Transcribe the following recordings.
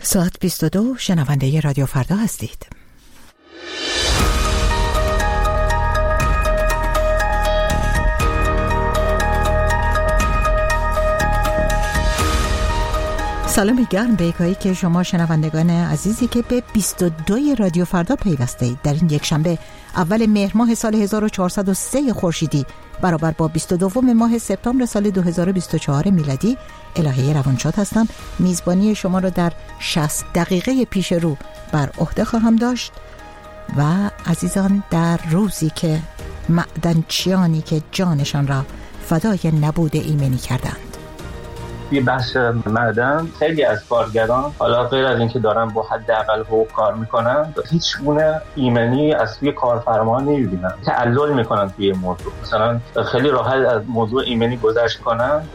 ساعت 22 شنونده رادیو فردا هستید. سلام گرم به یکایی که شما شنوندگان عزیزی که به 22 رادیو فردا پیوسته اید. در این یک شنبه اول مهر ماه سال 1403 خورشیدی برابر با 22 ماه سپتامبر سال 2024 میلادی الهه روانشاد هستم. میزبانی شما را در 60 دقیقه پیش رو بر عهده خواهم داشت و عزیزان در روزی که معدنچیانی که جانشان را فدای نبود ایمنی کردند. توی بحث معدن خیلی از کارگران حالا غیر از اینکه دارن با حداقل حقوق کار میکنن هیچ گونه ایمنی از توی کارفرما نمیبینن، تعلل میکنن توی موضوع، مثلا خیلی راحت از موضوع ایمنی گذشت کنن.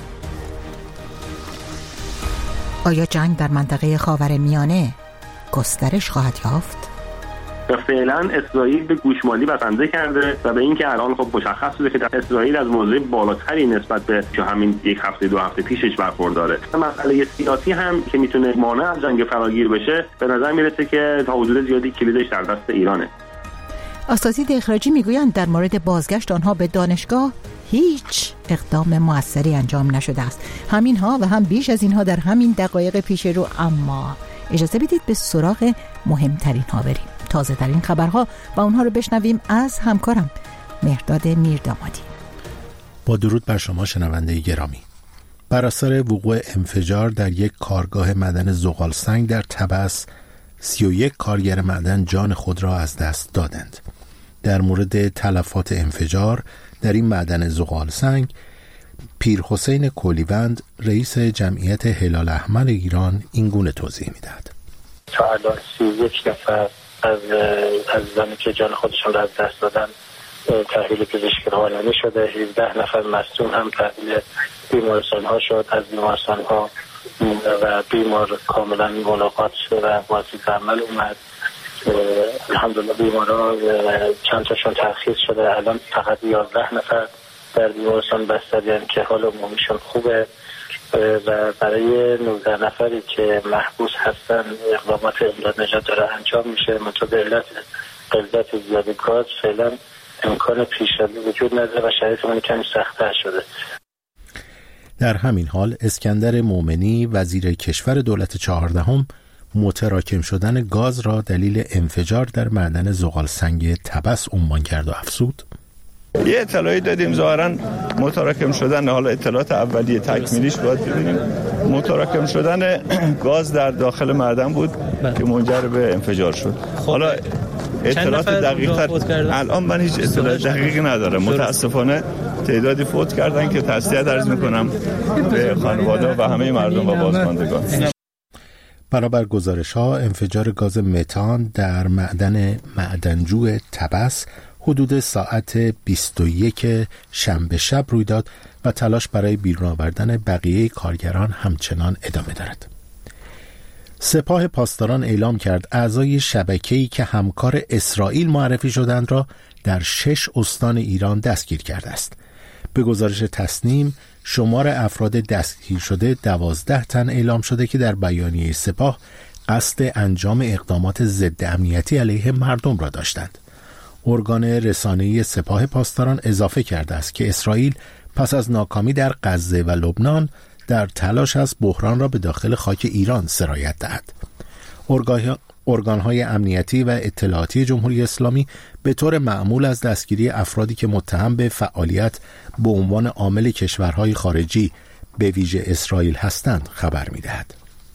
آیا جنگ در منطقه خاورمیانه گسترش خواهد یافت؟ فعلا اسرائیل به گوشمالی بسنده کرده و به اینکه الان خب مشخص شده که اسرائیل از موضع بالاتری نسبت به همین یک هفته دو هفته پیشش برخورداره. مسئله سیاسی هم که میتونه مانع از جنگ فراگیر بشه به نظر میرسه که تا حدود زیادی کلیدش در دست ایرانه. اساتید اخراجی میگویند در مورد بازگشت آنها به دانشگاه هیچ اقدام موثری انجام نشده است. همینها و هم بیش از اینها در همین دقایق پیش رو، اما اجازه بدید به سراغ مهمترین ها بریم. تازه ترین خبرها و اونها رو بشنویم از همکارم مهرداد میردامادی. با درود بر شما شنونده گرامی. بر اثر وقوع انفجار در یک کارگاه معدن زغالسنگ در طبس 31 کارگر معدن جان خود را از دست دادند. در مورد تلفات انفجار در این معدن زغالسنگ پیر حسین کولیوند رئیس جمعیت هلال احمر ایران این گونه توضیح می‌دهد. تا الان 31 نفر از زنی که جان خودشان را از دست دادن تحویل پزشکی روانی شده. 17 نفر مصدوم هم تحویل بیمارستان ها شد. از بیمارستان ها و بیمار کاملا ملاقات شده و واضح عمل اومد. الحمدلله بیماران چند تاشون ترخیص شده. الان فقط 11 نفر در بیمارستان بستری‌اند که حال عمومیشون خوبه و برای 19 نفری که محبوس هستن اقدامات امداد نجات داره انجام میشه. منتها به علت قلت زیادی گاز فعلا امکان پیشروی وجود نداره و شرایطمون کمی سخت‌تر شده. در همین حال اسکندر مومنی وزیر کشور دولت 14 متراکم شدن گاز را دلیل انفجار در معدن زغالسنگ طبس عنوان کرد و افزود: یه اطلاعی دادیم ظاهراً متراکم شدن، حالا اطلاعات اولیه تکمیلیش باید ببینیم، متراکم شدن گاز در داخل معدن بود که منجر به انفجار شد. حالا اطلاعات دقیق‌تر الان من هیچ اطلاع دقیقی ندارم. متاسفانه تعدادی فوت کردن که تسلیت عرض میکنم به خانواده و همه مردم و بازماندگان. بنابر گزارش‌ها انفجار گاز متان در معدنجو طبس حدود ساعت 21 شنبه شب روی داد و تلاش برای بیرون آوردن بقیه کارگران همچنان ادامه دارد. سپاه پاسداران اعلام کرد اعضای شبکه‌ای که همکار اسرائیل معرفی شدند را در 6 استان ایران دستگیر کرده است. به گزارش تسنیم شمار افراد دستگیر شده 12 تن اعلام شده که در بیانیه سپاه قصد انجام اقدامات ضد امنیتی علیه مردم را داشتند. ارگان رسانه‌ای سپاه پاسداران اضافه کرده است که اسرائیل پس از ناکامی در غزه و لبنان در تلاش است بحران را به داخل خاک ایران سرایت دهد. ارگان‌های امنیتی و اطلاعاتی جمهوری اسلامی به طور معمول از دستگیری افرادی که متهم به فعالیت به عنوان عامل کشورهای خارجی به ویژه اسرائیل هستند خبر می‌دهد.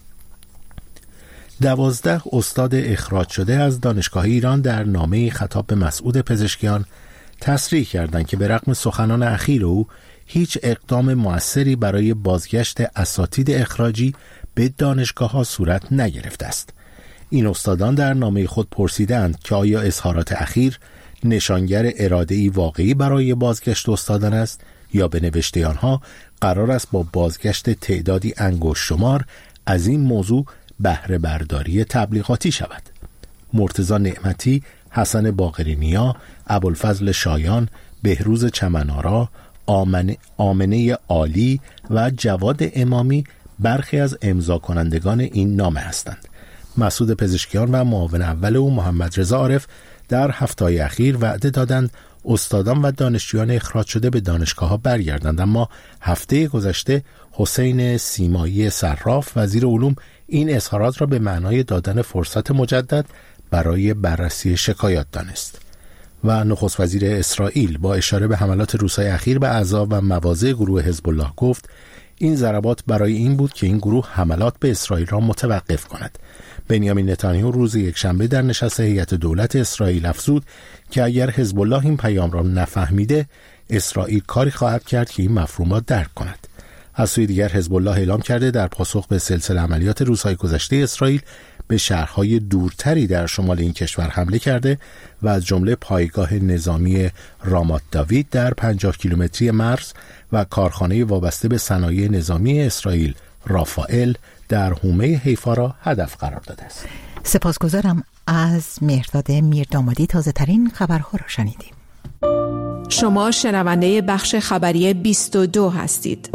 12 استاد اخراج شده از دانشگاه ایران در نامه خطاب به مسعود پزشکیان تصریح کردند که به رغم سخنان اخیر او هیچ اقدام مؤثری برای بازگشت اساتید اخراجی به دانشگاه‌ها صورت نگرفته است. این استادان در نامه خود پرسیدند که آیا اظهارات اخیر نشانگر اراده‌ای واقعی برای بازگشت استادان است یا به نوشته آنها قرار است با بازگشت تعدادی انگشت شمار از این موضوع بهره برداری تبلیغاتی شود. مرتضی نعمتی، حسن باقرینیا، ابوالفضل شایان، بهروز چمنارا، آمنه عالی و جواد امامی برخی از امضا کنندگان این نامه هستند. مسعود پزشکیان و معاون اول او محمد رضا عارف در هفته‌های اخیر وعده دادند استادان و دانشجویان اخراج شده به دانشگاه‌ها برگردند، اما هفته گذشته حسین سیمایی صراف وزیر علوم این اظهارات را به معنای دادن فرصت مجدد برای بررسی شکایات دانست. و نخست وزیر اسرائیل با اشاره به حملات روس‌های اخیر به اعضا و مواضع گروه حزب الله گفت این ضربات برای این بود که این گروه حملات به اسرائیل را متوقف کند. بنیامین نتانیاهو روز یکشنبه در نشست هیئت دولت اسرائیل افزود که اگر حزب الله این پیام را نفهمیده، اسرائیل کاری خواهد کرد که این مفهومات درک کند. از سوی دیگر حزب الله اعلام کرده در پاسخ به سلسله عملیات روزهای گذشته اسرائیل به شهرهای دورتری در شمال این کشور حمله کرده و از جمله پایگاه نظامی رامات داوید در 50 کیلومتری مرز و کارخانه وابسته به صنایع نظامی اسرائیل رافائل در حومه حیفا را هدف قرار داده است. سپاسگزارم. از مهرداد میردامادی تازه ترین خبرها را شنیدیم. شما شنونده بخش خبری 22 هستید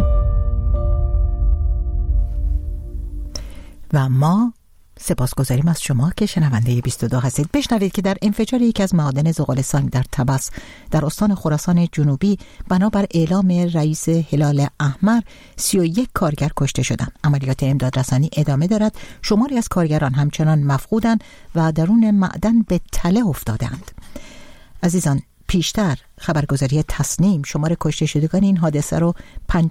و ما سپاسگزاریم از شما که شنونده 22 هستید. بشنوید که در انفجار یکی از معادن زغال سنگ در طبس در استان خراسان جنوبی بنابر اعلام رئیس هلال احمر 31 کارگر کشته شدند. عملیات امدادرسانی ادامه دارد. شماری از کارگران همچنان مفقودند و درون معدن به تله افتادند. عزیزان، پیشتر خبرگزاری تصنیم شمار کشته شدگان این حادثه رو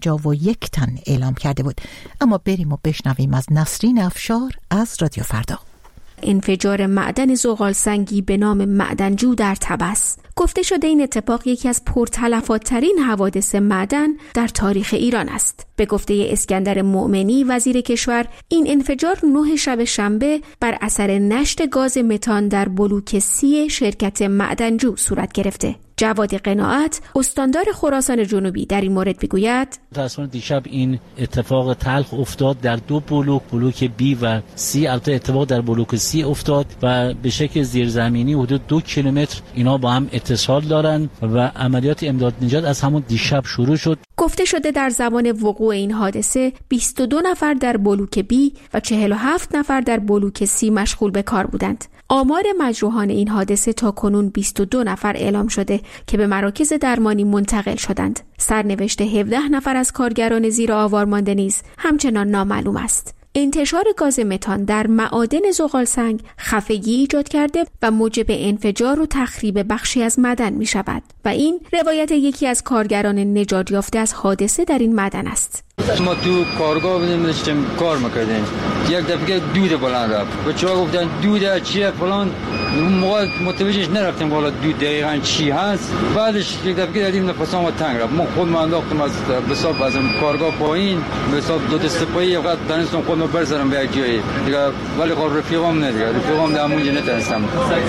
51 تن اعلام کرده بود. اما بریم و بشنویم از نسرین افشار از رادیو فردا. انفجار معدن زغال سنگی به نام معدنجو در طبس. گفته شده این اتفاق یکی از پرتلفات‌ترین حوادث معدن در تاریخ ایران است. به گفته اسکندر مؤمنی وزیر کشور، این انفجار 9 شب شنبه بر اثر نشت گاز متان در بلوک 30 شرکت معدنجو صورت گرفته. جواد قناعت، استاندار خراسان جنوبی، در این مورد میگوید متأسفانه دیشب این اتفاق تلخ افتاد در دو بلوک B و C. البته اتفاق در بلوک C افتاد و به شکل زیرزمینی حدود 2 کیلومتر اینا با هم اتصال دارن و عملیات امداد نجات از همون دیشب شروع شد. گفته شده در زمان وقوع این حادثه 22 نفر در بلوک B و 47 نفر در بلوک C مشغول به کار بودند. آمار مجروحان این حادثه تا کنون 22 نفر اعلام شده که به مراکز درمانی منتقل شدند. سرنوشت 17 نفر از کارگران زیر آوار مانده نیز همچنان نامعلوم است. انتشار گاز متان در معادن زغال سنگ خفگی ایجاد کرده و موجب انفجار و تخریب بخشی از معدن می شود و این روایت یکی از کارگران نجات یافته از حادثه در این معدن است. ما تو کارگاه بودیم داشتیم کار میکردیم، یک دفعه دود بلند رفت. بچه‌ها گفتن دود چیه فلان، اون موقع متوجهش نرفتیم والا دود دقیقاً چی هست. بعدش یک دفعه دیدیم نفسام تنگ رفت. ما خودم انداختم از حساب از کارگاه پایین، به حساب دو دسته پایی وقت دانستم خودم برسم به یک جایی دیگه، ولی خب رفیقام نه دیگه، رفیقام در اونجا نتونستم.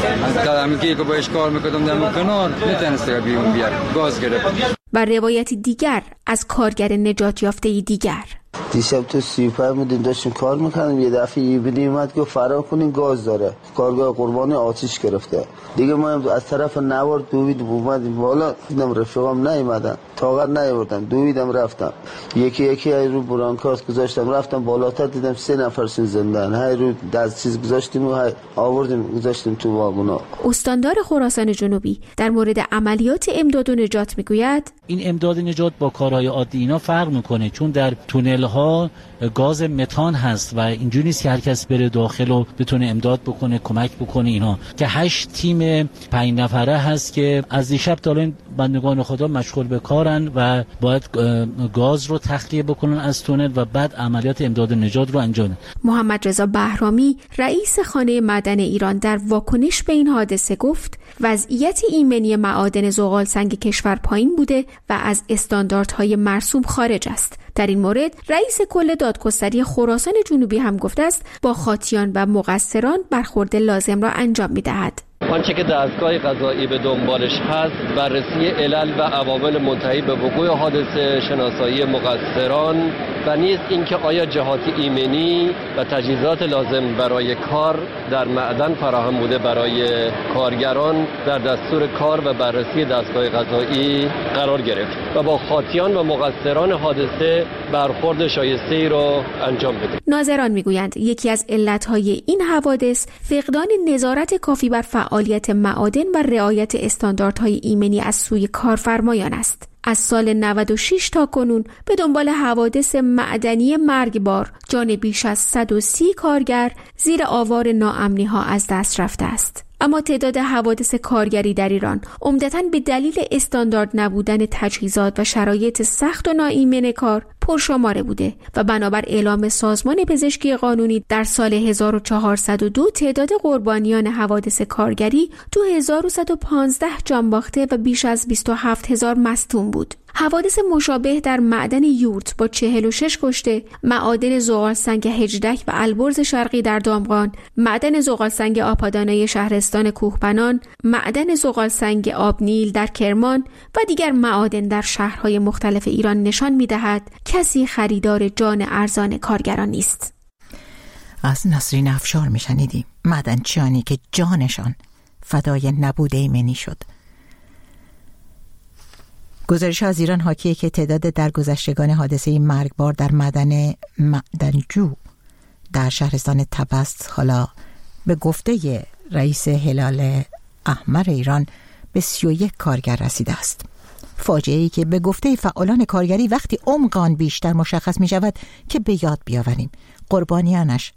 تا همین که باش کار میکردم در کنار نتونستم بیرون بیار، گاز گرفت. و روایتی دیگر از کارگر نجات یافته دیگر. دیشب تو 35 بودیم داشتیم کار میکنیم، یه دفعه ایبنی اومد که فرار کنین گاز داره، کارگاه قربانی آتش گرفته دیگه. ما از طرف نوار دوید اومدیم بالا، دیدم رفیقام نیومدن، طاقت نیاوردم، دویدم رفتم یکی رو برانکارد گذاشتم رفتم بالاتر، دیدم 3 نفرشون زنده‌ان. های رو دست چیز گذاشتیم و آوردیم گذاشتیم تو واگونا. استاندار خراسان جنوبی در مورد عملیات امداد و نجات میگوید این امداد نجات با کارهای عادی اینا فرق میکنه، چون در تونل ها گاز متان هست و اینجوری نیست که هر کس بره داخل و بتونه امداد بکنه، کمک بکنه. اینا که 8 تیم 5 نفره هست که از دیشب تا الان بندگان خدا مشغول به کارن و باید گاز رو تخلیه بکنن از تونل و بعد عملیات امداد نجات رو انجام بدن. محمد رضا بهرامی رئیس خانه معدن ایران در واکنش به این حادثه گفت وضعیت ایمنی معادن زغال سنگ کشور پایین بوده و از استانداردهای مرسوم خارج است. در این مورد رئیس کل دادگستری خراسان جنوبی هم گفته است با خاطیان و مقصران برخورد لازم را انجام می‌دهد. آنچه که دستگاه قضایی به دنبالش هست بررسی علل و عوامل منتهی به وقوع حادثه، شناسایی مقصران و و نیز اینکه آیا جهات ایمنی و تجهیزات لازم برای کار در معدن فراهم بوده برای کارگران در دستور کار و بررسی دستگاه قضایی قرار گرفت و با خاطیان و مقصران حادثه برخورد شایسته‌ای را انجام بده. ناظران میگویند یکی از علتهای این حوادث فقدان نظارت کافی بر فعالیت معادن و رعایت استانداردهای ایمنی از سوی کارفرمایان است. از سال 96 تا کنون به دنبال حوادث معدنی مرگبار جان بیش از 130 کارگر زیر آوار ناامنی‌ها از دست رفته است. اما تعداد حوادث کارگری در ایران عمدتاً به دلیل استاندارد نبودن تجهیزات و شرایط سخت و ناایمن کار پرشماره بوده و بنابر اعلام سازمان پزشکی قانونی در سال 1402 تعداد قربانیان حوادث کارگری 2115 جان باخته و بیش از 27000 مصدوم بود. حوادث مشابه در معدن یورت با 46 کشته، معادن زغالسنگ هجدک و البرز شرقی در دامغان، معدن زغالسنگ آپادانه شهرستان کوهبنان، معدن زغالسنگ آبنیل در کرمان و دیگر معادن در شهرهای مختلف ایران نشان می‌دهد کسی خریدار جان ارزان کارگران نیست. از نسرین افشار میشنیدیم معدنچیانی که جانشان فدای نبود ایمنی شد. گزارش از ایران حاکیه که تعداد درگذشتگان حادثه مرگبار در معدنجو در شهرستان طبس حالا به گفته رئیس هلال احمر ایران به 31 کارگر رسیده است. فاجعه‌ای که به گفته فعالان کارگری وقتی عمق آن بیشتر مشخص می شود که به یاد بیاوریم قربانیانش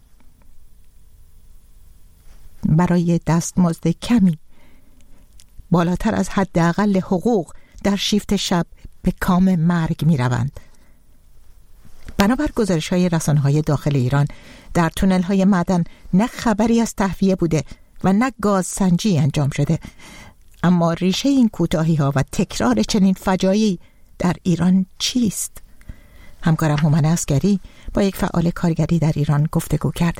برای دستمزد کمی بالاتر از حداقل حقوق در شیفت شب به کام مرگ می روند. بنابر گزارش های رسانه های داخل ایران در تونل های معدن نه خبری از تهویه بوده و نه گاز سنجی انجام شده. اما ریشه این کوتاهی ها و تکرار چنین فجایعی در ایران چیست؟ همکارم هومن عسگری با یک فعال کارگری در ایران گفتگو کرده.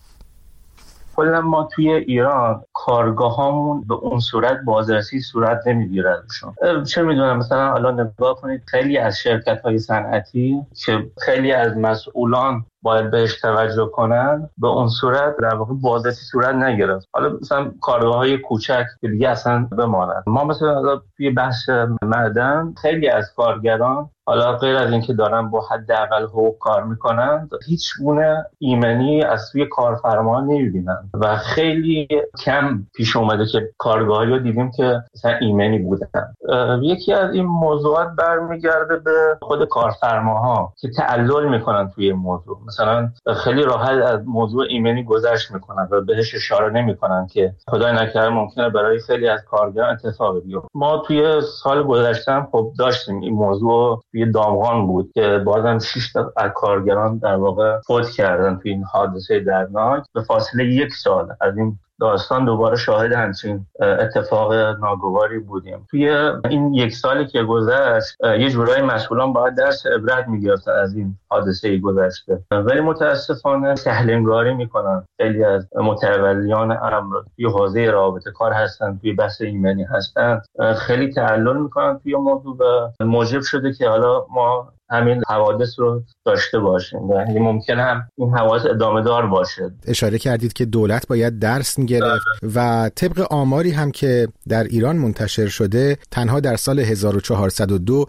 کلا ما توی ایران کارگاهامون به اون صورت بازرسی صورت نمیگیردشون. چه میدونم مثلا حالا نگاه کنید خیلی از شرکت‌های صنعتی که خیلی از مسئولان باید بهش توجه کنن به اون صورت در واقع بازرسی صورت نگرفت. حالا مثلا کارگاه‌های کوچک که دیگه اصلا بمانند. ما مثلا توی بخش معدن خیلی از کارگران حالا غیر از اینکه دارن با حداقل حقوق کار میکنن هیچ گونه ایمنی از سوی کارفرما نمیبینن و خیلی کم پیش اومده که کارگاهی رو دیدیم که مثلا ایمنی بودن. یکی از این موضوعات برمیگرده به خود کارفرماها که تعلل میکنن توی این موضوع. مثلا خیلی راحت از موضوع ایمنی گذشت میکنن و بهش اشاره نمیکنن که خدای نکرده ممکنه برای خیلی از کارگران اتفاقی بیفته. ما توی سال گذشته خب داشتیم این موضوع توی دامغان بود که بازم 6 تا از کارگران در واقع فوت کردن توی این حادثه دردناک. به فاصله 1 سال از این داستان دوباره شاهد همچین اتفاق ناگواری بودیم. توی این 1 سالی که گذشت یه جورایی مسئولان باید درس عبرت می‌گرفتن از این حادثه گذشته، ولی متاسفانه سهل‌انگاری میکنن. خیلی از متولیان امر توی حوزه رابطه کار هستن، توی بحث ایمنی هستن، خیلی تعلل میکنن توی موضوع و موجب شده که حالا ما همین حوادث رو داشته باشیم و ممکنه هم این حوادث ادامه دار باشه. اشاره کردید که دولت باید درس میگرفت و طبق آماری هم که در ایران منتشر شده تنها در سال 1402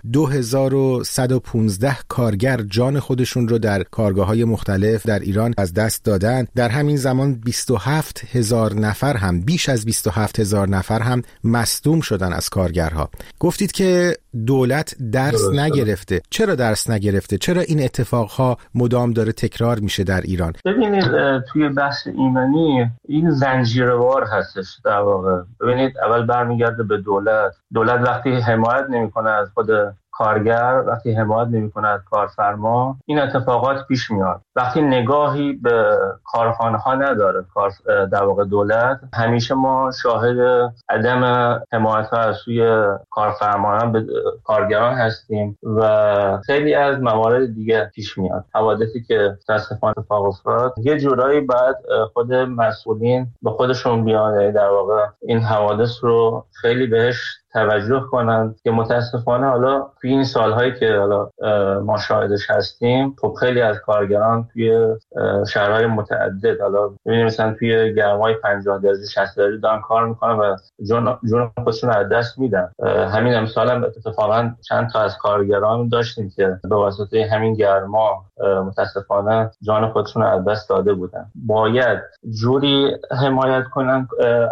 2115 کارگر جان خودشون رو در کارگاه‌های مختلف در ایران از دست دادن. در همین زمان 27000 نفر هم بیش از 27000 نفر هم مصدوم شدن از کارگرها. گفتید که دولت درس نگرفته. چرا درس نگرفته؟ چرا این اتفاقها مدام داره تکرار میشه در ایران؟ ببینید توی بحث ایمنی این زنجیروار هستش در واقع. ببینید اول برمیگرده به دولت وقتی حمایت نمیکنه از خود کارگر، وقتی حمایت نمیکنه از کارفرما، این اتفاقات پیش میاد. وقتی نگاهی به کارخانه ها نداره در واقع دولت، همیشه ما شاهد عدم حمایت ها از سوی کارفرمایان به کارگران هستیم و خیلی از موارد دیگه پیش میاد. حوادثی که متاسفانه اتفاق افتاد، یه جورایی بعد خود مسئولین به خودشون بیان در واقع این حوادث رو خیلی بهش توجه کنند که متاسفانه حالا توی این سالهایی که حالا ما شاهدش هستیم، خب خیلی از کارگران توی شهرهای متعدد، حالا ببینید مثلا توی گرمای 50 درجه 60 درجه دارن کار میکنن و جون خودشون از دست میدن. همین امسال هم اتفاقا چند تا از کارگران داشتیم که به واسطه همین گرما متاسفانه جان خودشون از دست داده بودن. باید جوری حمایت کنن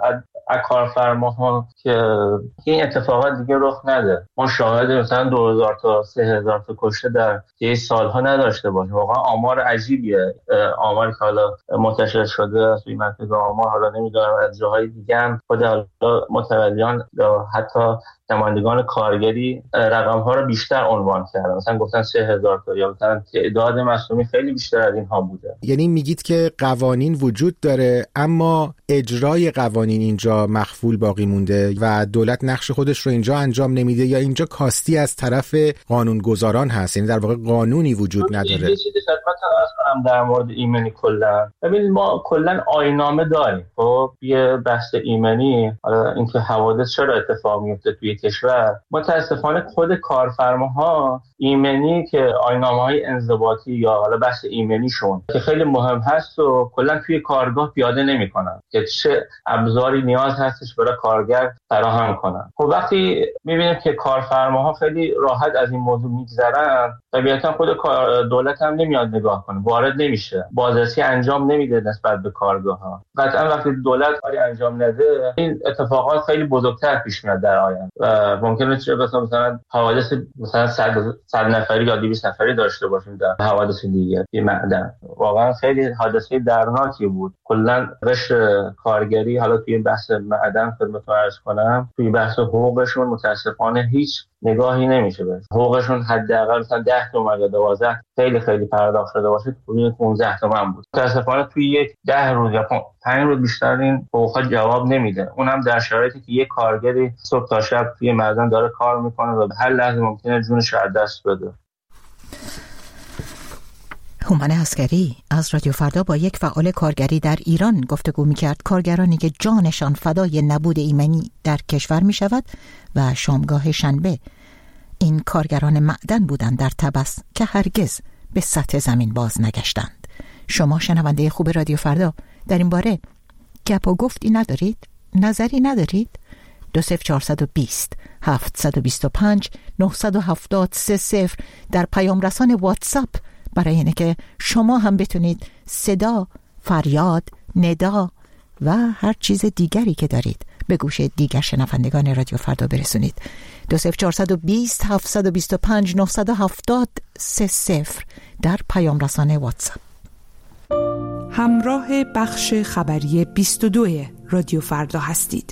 از کارفرماها که این اتفاقات دیگه رخ نده. ما شاهد مثلا 2000 تا 3000 تا کشته در طی سالها نداشته باشیم. واقعا آمار عجیبیه، آماری که حالا منتشر شده توی مرکز آمار، حالا نمیدونم از جاهای دیگه هم خود متولیان یا حتی نمایندگان کارگری رقم‌ها رو بیشتر عنوان کردن، مثلا گفتن 3000 تا، یا مثلا تعداد مصدومین خیلی بیشتر از اینها بوده. یعنی میگید که قوانین وجود داره اما اجرای قوانین اینجا مخفول باقی مونده و دولت نقش خودش رو اینجا انجام نمیده، یا اینجا کاستی از طرف قانونگذاران هست، یعنی در واقع قانونی وجود نداره. یه چیزی خدمت عرض کنم در مورد ایمنی کلا. ببینید ما کلا آیین‌نامه داریم. خب یه بحث ایمنی، حالا اینکه حوادث چرا اتفاق میفته توی کشور، متاسفانه خود کارفرماها ایمنی که آیین‌نامه‌های انضباطی یا حالا بحث ایمنیشون که خیلی مهم هست و کلا توی کارگاه پیاده نمی‌کنن که چه ابزاری نیاز هستش برای کارگر فراهم کنن. خب وقتی می‌بینیم که کارفرماها خیلی راحت از این موضوع می‌گذرن، طبیعتاً خود دولت هم نمیاد نگاه کنه، وارد نمیشه، بازرسی انجام نمیده نسبت به کارگاه‌ها. قطعاً وقتی دولت کاری انجام نده، این اتفاقات خیلی بزرگتر پیش میاد در آینده و ممکنه چه مثلا حوادث مثلا 100 نفری یا 200 نفری داشته باشیم در حوادث دیگه توی معدن. واقعا خیلی حادثه دردناکی بود. کلا قشر کارگری حالا توی بحث معدن خدمتتون عرض کنم، توی بحث حقوقشون متاسفانه هیچ نگاهی نمیشه بهش. حقوقشون حداقل مثلا 10 تومن یا 12 خیلی پرداخت شده باشه، توی 15 تومن بود. متاسفانه توی یک 10 روز یا 5 روز بیشتر این حقوقا جواب نمیده. اونم در شرایطی که یک کارگری صبح تا شب توی معدن داره کار میکنه و به هر لحظه ممکنه جونش از دست بده. هومن عسکری از رادیو فردا با یک فعال کارگری در ایران گفتگو می‌کرد. کارگرانی که جانشان فدای نبود ایمنی در کشور می‌شود و شامگاه شنبه این کارگران معدن بودند در طبس که هرگز به سطح زمین باز نگشتند. شما شنونده خوب رادیو فردا در این باره گپ و گفتی ندارید؟ نظری ندارید؟ 20420 725 970 در پیام رسان واتساپ برای اینه که شما هم بتونید صدا، فریاد، ندا و هر چیز دیگری که دارید به گوش دیگر شنوندگان رادیو فردا برسونید. 20420 725 970 در پیام رسان واتساپ. همراه بخش خبری 22 رادیو فردا هستید.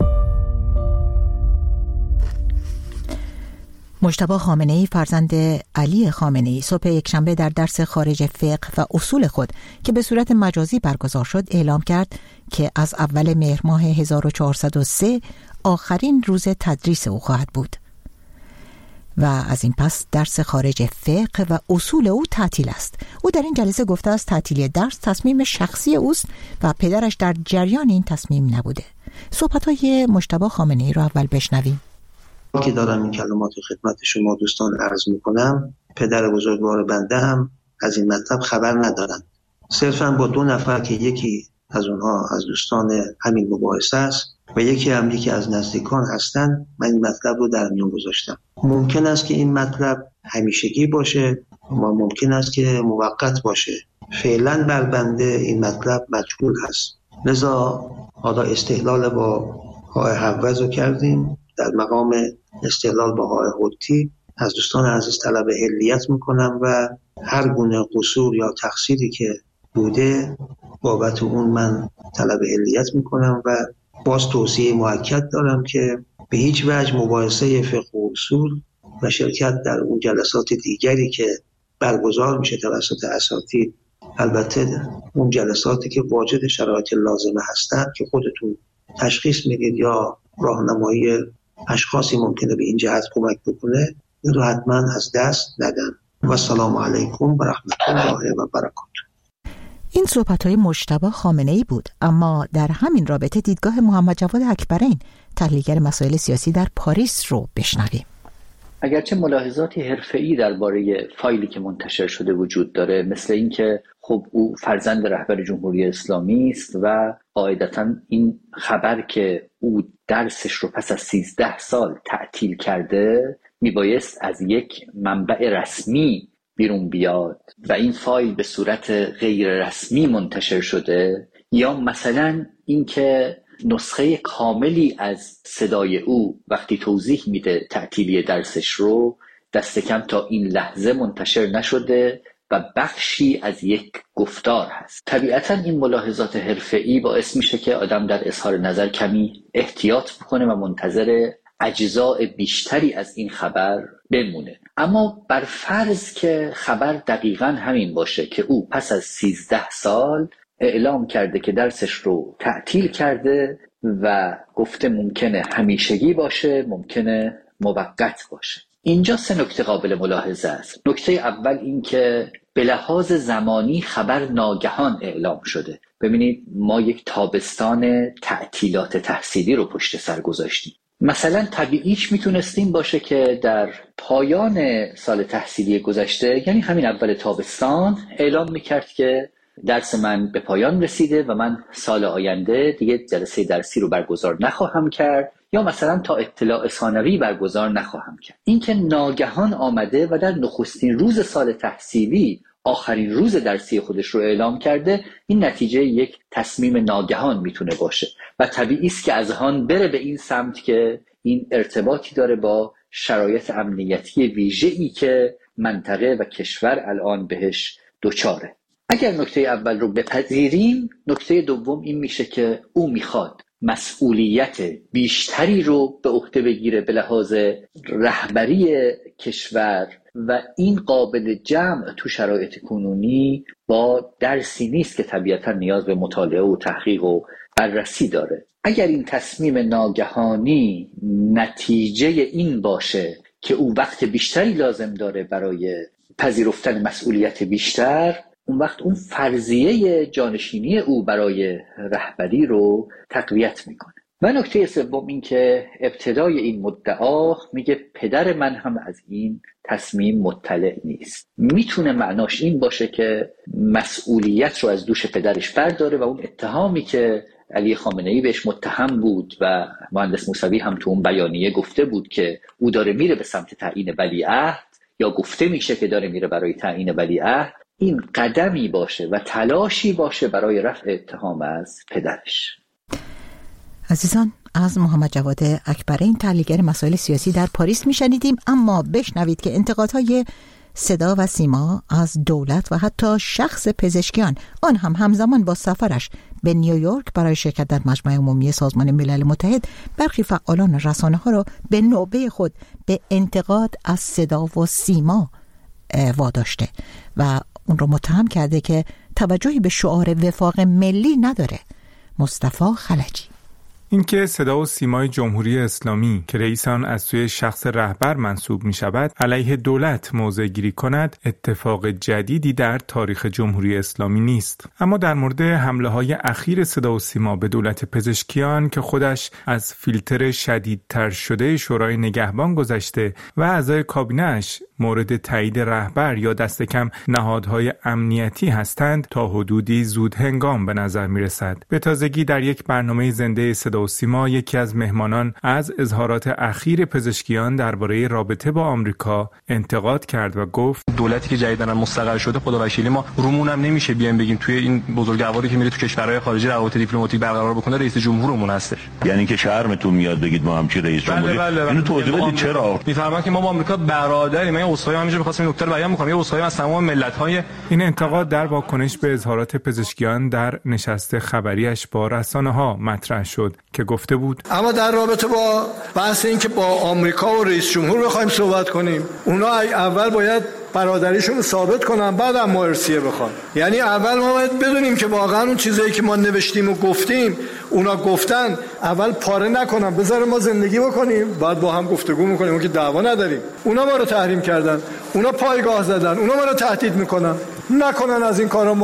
مجتبی خامنه‌ای فرزند علی خامنه‌ای صبح یکشنبه در درس خارج فقه و اصول خود که به صورت مجازی برگزار شد اعلام کرد که از اول مهر ماه 1403 آخرین روز تدریس او خواهد بود و از این پس درس خارج فقه و اصول او تعطیل است. او در این جلسه گفته است تعطیلی درس تصمیم شخصی اوست و پدرش در جریان این تصمیم نبوده. صحبت‌های مجتبی خامنه‌ای را اول بشنویم. که دارم این کلمات خدمت شما دوستان عرض میکنم، پدر بزرگوار بنده هم از این مطلب خبر ندارند. صرفا با 2 نفر که یکی از اونها از دوستان همین مباحثه است و یکی از نزدیکان هستند، من این مطلب رو در میون گذاشتم. ممکن است که این مطلب همیشگی باشه و ممکن است که موقت باشه. فعلا بر بنده این مطلب مجهول هست. لذا حالا استدلال با های حوض رو کردیم، در مقام استدلال با های حدی از دوستان عزیز طلب حلیت میکنم و هر گونه قصور یا تقصیری که بوده بابت اون من طلب حلیت میکنم و باز توصیه مؤکد دارم که به هیچ وجه مباحثه فقه و اصول و شرکت در اون جلسات دیگری که برگزار میشه توسط اساتید، البته اون جلساتی که واجد شرایط لازمه هستن که خودتون تشخیص میدید یا راهنمایی اشخاصی ممکنه به این جهت کمک بکنه، این رو حتما از دست ندن. و السلام علیکم و رحمت الله و برکاته. این صحبت‌های مجتبی خامنه‌ای بود، اما در همین رابطه دیدگاه محمد جواد اکبرین، تحلیلگر مسائل سیاسی در پاریس رو بشنویم. اگرچه ملاحظات حرفه‌ای درباره فایلی که منتشر شده وجود داره، مثل این که خب او فرزند رهبر جمهوری اسلامی است و قاعدتاً این خبر که او درسش رو پس از 13 سال تعطیل کرده میبایست از یک منبع رسمی بیرون بیاد و این فایل به صورت غیر رسمی منتشر شده، یا مثلا اینکه نسخه کاملی از صدای او وقتی توضیح میده تعطیلی درسش رو دست کم تا این لحظه منتشر نشده و بخشی از یک گفتار هست. طبیعتا این ملاحظات حرفه‌ای باعث میشه که آدم در اظهار نظر کمی احتیاط بکنه و منتظر اجزاء بیشتری از این خبر بمونه. اما بر فرض که خبر دقیقاً همین باشه که او پس از 13 سال اعلام کرده که درسش رو تعطیل کرده و گفته ممکنه همیشگی باشه، ممکنه موقت باشه. اینجا 3 نکته قابل ملاحظه است. نکته اول این که به لحاظ زمانی خبر ناگهان اعلام شده. ببینید ما یک تابستان تعطیلات تحصیلی رو پشت سر گذاشتیم. مثلا طبیعیش میتونستیم باشه که در پایان سال تحصیلی گذشته، یعنی همین اول تابستان، اعلام میکرد که درس من به پایان رسیده و من سال آینده دیگه جلسه درسی رو برگزار نخواهم کرد، یا مثلا تا اطلاع ثانوی برگزار نخواهم کرد. این که ناگهان آمده و در نخستین روز سال تحصیلی آخرین روز درسی خودش رو اعلام کرده، این نتیجه یک تصمیم ناگهان میتونه باشه و طبیعی است که از آن بره به این سمت که این ارتباطی داره با شرایط امنیتی ویژه‌ای که منطقه و کشور الان بهش دچاره. اگر نکته اول رو بپذیریم، نکته دوم این میشه که او میخواد مسئولیت بیشتری رو به عهده بگیره به لحاظ رهبری کشور و این قابل جمع تو شرایط کنونی با درسی نیست که طبیعتا نیاز به مطالعه و تحقیق و بررسی داره. اگر این تصمیم ناگهانی نتیجه این باشه که او وقت بیشتری لازم داره برای پذیرفتن مسئولیت بیشتر، اون وقت اون فرضیه جانشینی او برای رهبری رو تقویت میکنه. و نکته سوم این که ابتدای این مدعا میگه پدر من هم از این تصمیم مطلع نیست. میتونه معناش این باشه که مسئولیت رو از دوش پدرش برداره و اون اتهامی که علی خامنه‌ای بهش متهم بود و مهندس موسوی هم تو اون بیانیه گفته بود که او داره میره به سمت تعیین ولیعهد، یا گفته میشه که داره میره برای تعیین ولیعهد، این قدمی باشه و تلاشی باشه برای رفع اتهام از پدرش. عزیزان، از محمد جواد اکبرین، تحلیلگر مسائل سیاسی در پاریس میشنیدیم. اما بشنوید که انتقادهای صدا و سیما از دولت و حتی شخص پزشکیان، آن هم همزمان با سفرش به نیویورک برای شرکت در مجمع عمومی سازمان ملل متحد، برخی فعالان رسانه‌ها را به نوبه خود به انتقاد از صدا و سیما واداشته و اون رو متهم کرده که توجهی به شعار وفاق ملی نداره. مصطفی خلجی: اینکه صدا و سیمای جمهوری اسلامی که رئیس آن از سوی شخص رهبر منصوب می شود علیه دولت موضع گیری کند اتفاق جدیدی در تاریخ جمهوری اسلامی نیست. اما در مورد حمله های اخیر صدا و سیما به دولت پزشکیان که خودش از فیلتر شدیدتر شده شورای نگهبان گذشته و اعضای کابینه‌اش مورد تایید رهبر یا دست کم نهادهای امنیتی هستند، تا حدودی زود هنگام به نظر می رسد. به تازگی در یک برنامه زنده صدا و سیما یکی از مهمانان از اظهارات اخیر پزشکیان درباره رابطه با آمریکا انتقاد کرد و گفت دولتی که جدیداً مستقر شده، خدا وکیلی ما رومون هم نمیشه بیایم بگیم توی این بزرگواری که میره تو کشورهای خارجی روابط دیپلماتیک برقرار بکنه رئیس جمهورمون هستش. یعنی اینکه شرمتون میاد بگید ما هم چی رئیس جمهوری؟ اینو توضیح بدید چرا؟ میفرمان که ما با آمریکا برادریم. من عذرخواهی همینجا می‌خواستم این نکته رو بیان بکنم. یه عذرخواهی از تمام ملت‌های. این انتقاد در واکنش به اظهارات پزشکیان در نشست خبریش با رسانه‌ها مطرح شد که گفته بود اما در رابطه با بحث این که با آمریکا و رئیس جمهور بخوایم صحبت کنیم، اونا اول باید برادریشون رو ثابت کنن، بعد هم ما ارسیه بخوان. یعنی اول ما باید بدونیم که واقعا اون چیزایی که ما نوشتیم و گفتیم اونا گفتن، اول پاره نکنن، بذاره ما زندگی بکنیم، بعد با هم گفتگو میکنیم. اون که دعوا نداریم. اونا ما رو تحریم کردن، اونا پایگاه زدن، اونا ما رو تهدید میکنن، نکنن از این کارا ما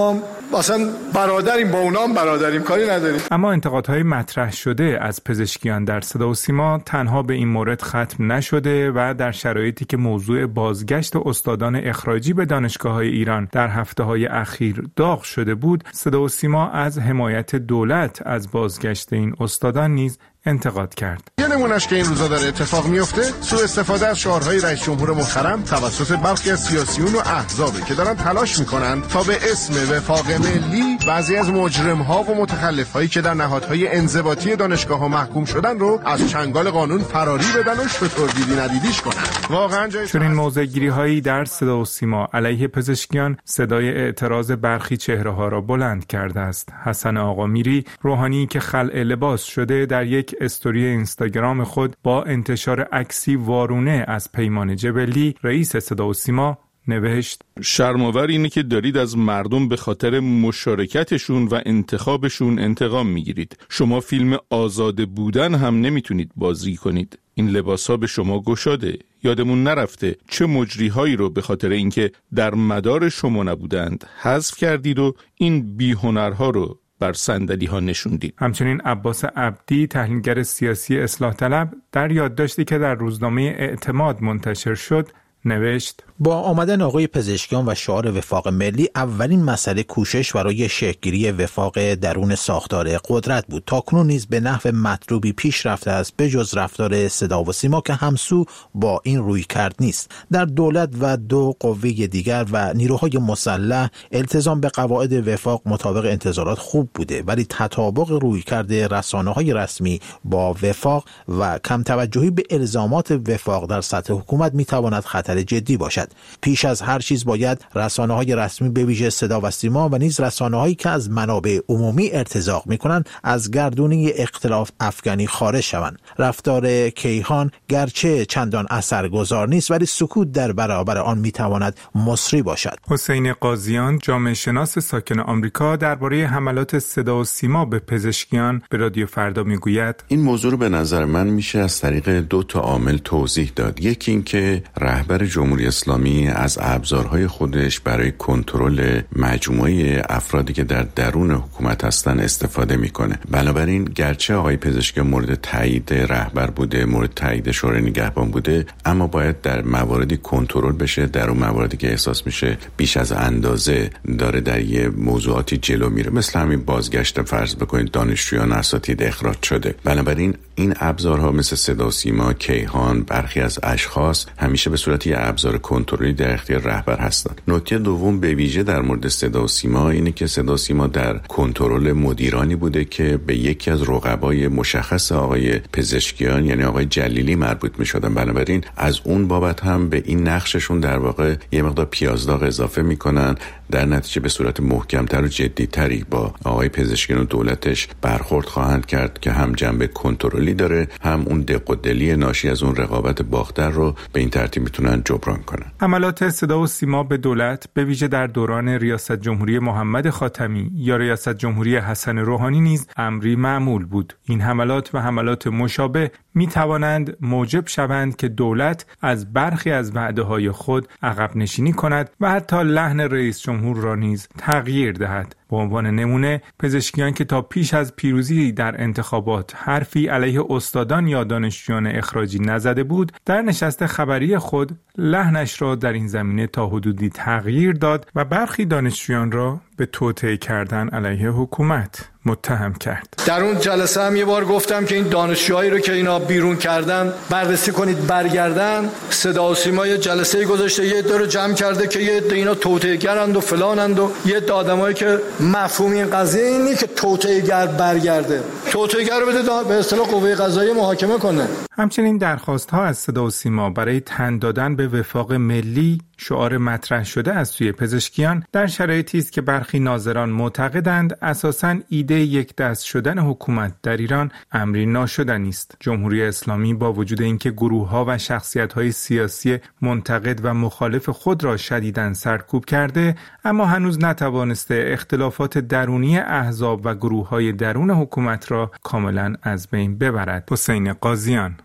مثلا برادریم، با اونام برادریم، کاری نداریم. اما انتقادهای مطرح شده از پزشکیان در صدا و سیما تنها به این مورد ختم نشده و در شرایطی که موضوع بازگشت استادان اخراجی به دانشگاه‌های ایران در هفته‌های اخیر داغ شده بود، صدا و سیما از حمایت دولت از بازگشت این استادان نیز انتقاد کرد. یه نمونهش که این روزا داره اتفاق میفته سوء استفاده از شعارهای رئیس جمهور محترم توسط برخی از سیاسیون و احزابه که دارن تلاش میکنن تا به اسم وفاق ملی بعضی از مجرم‌ها و متخلف‌هایی که در نهادهای انضباطی دانشگاه‌ها محکوم شدن رو از چنگال قانون فراری بدن و شطور دیدی ندیدیش کنن. واقعا چون این موضع‌گیری‌هایی در صدا و سیما علیه پزشکیان صدای اعتراض برخی چهره‌ها را بلند کرده است. حسن آقامیری، روحانی که خلع لباس شده، در یک استوری اینستاگرام خود با انتشار عکسی وارونه از پیمان جبلی رئیس صدا و سیما نوشت: شرم‌آور اینه که دارید از مردم به خاطر مشارکتشون و انتخابشون انتقام میگیرید. شما فیلم آزاده بودن هم نمیتونید بازی کنید. این لباسا به شما گشاده. یادمون نرفته چه مجریهایی رو به خاطر اینکه در مدار شما نبودند حذف کردید و این بی‌هنرها رو بر صندلی ها نشوندید. همچنین عباس عبدی، تحلیلگر سیاسی اصلاح طلب، در یادداشتی که در روزنامه اعتماد منتشر شد نوشت: با آمدن آقای پزشکیان و شعار وفاق ملی، اولین مسئله کوشش برای شکل‌گیری وفاق درون ساختار قدرت بود. تاکنون نیز به نحو مطلوبی پیش رفته است، به جز رفتار صدا و سیما که همسو با این روی کرد نیست. در دولت و دو قوه دیگر و نیروهای مسلح التزام به قواعد وفاق مطابق انتظارات خوب بوده، ولی تطابق روی کرده رسانه‌های رسمی با وفاق و کم توجهی به الزامات وفاق در سطح حکومت می‌تواند خطر جدی باشد. پیش از هر چیز باید رسانه‌های رسمی به ویژه صدا و سیما و نیز رسانه‌هایی که از منابع عمومی ارتزاق می‌کنند از گردونه اختلاف افغانی خارج شوند. رفتار کیهان گرچه چندان اثرگذار نیست، ولی سکوت در برابر آن می‌تواند مصری باشد. حسین قاضیان، جامعه شناس ساکن آمریکا، درباره حملات صدا و سیما به پزشکیان به رادیو فردا میگوید: این موضوع رو به نظر من میشه از طریق دو تا عامل توضیح داد. یکی این که رهبر جمهوری اسلامی از ابزارهای خودش برای کنترل مجموعه افرادی که در درون حکومت هستن استفاده میکنه. بنابراین گرچه آقای پزشکیان مورد تایید رهبر بوده، مورد تایید شورای نگهبان بوده، اما باید در مواردی کنترل بشه، در اون مواردی که احساس میشه بیش از اندازه داره در یه موضوعاتی جلو میره، مثل همین بازگشت فرض بکنید دانشجویان اساتید اخراج شده. بنابراین این ابزارها مثل صدا و سیما، کیهان، برخی از اشخاص همیشه به صورت یه ابزار کنترلی در اختیار رهبر هستند. نکته دوم به ویژه در مورد صدا و سیما اینه که صدا و سیما در کنترل مدیرانی بوده که به یکی از رقبای مشخص آقای پزشکیان یعنی آقای جلیلی مربوط می‌شدن. بنابراین از اون بابت هم به این نقششون در واقع یه مقدار پیازداغ اضافه میکنن، در نتیجه به صورت محکمتر و جدیتری با آقای پزشکیان و دولتش برخورد خواهند کرد که هم جنبه کنترلی داره، هم اون دق و دلی ناشی از اون رقابت باختر رو به این ترتیب میتونن جبران کنن. حملات صدا و سیما به دولت به ویژه در دوران ریاست جمهوری محمد خاتمی یا ریاست جمهوری حسن روحانی نیز امری معمول بود. این حملات و حملات مشابه می توانند موجب شوند که دولت از برخی از وعده‌های خود عقب نشینی کند و حتی لحن رئیس جمهور را نیز تغییر دهد. به عنوان نمونه، پزشکیان که تا پیش از پیروزی در انتخابات حرفی علیه استادان یا دانشجویان اخراجی نزده بود، در نشست خبری خود لحنش را در این زمینه تا حدودی تغییر داد و برخی دانشجویان را به توطئه کردن علیه حکومت متهم کرد. در اون جلسه هم یه بار گفتم که این دانشجوهایی رو که اینا بیرون کردن بررسی کنید برگردن. صدا و سیما یه جلسه‌ای گذاشته، یه عده رو جمع کرده که یه عده اینا توطئه‌گرند و فلانند و یه عده آدمایی که مفهوم این قضیه اینه که توطئه‌گر برگرده. توطئه‌گر رو بده به اصطلاح قوه قضاییه محاکمه کنه. همچنین درخواست‌ها از صدا و سیما برای تن دادن به وفاق ملی، شعار مطرح شده از سوی پزشکیان، در شرایطی است که برخی ناظران معتقدند اساساً ایده یک دست شدن حکومت در ایران امری ناشدنی است. جمهوری اسلامی با وجود اینکه گروه‌ها و شخصیت‌های سیاسی منتقد و مخالف خود را شدیداً سرکوب کرده، اما هنوز نتوانسته اختلافات درونی احزاب و گروه‌های درون حکومت را کاملاً از بین ببرد. حسین قاضیان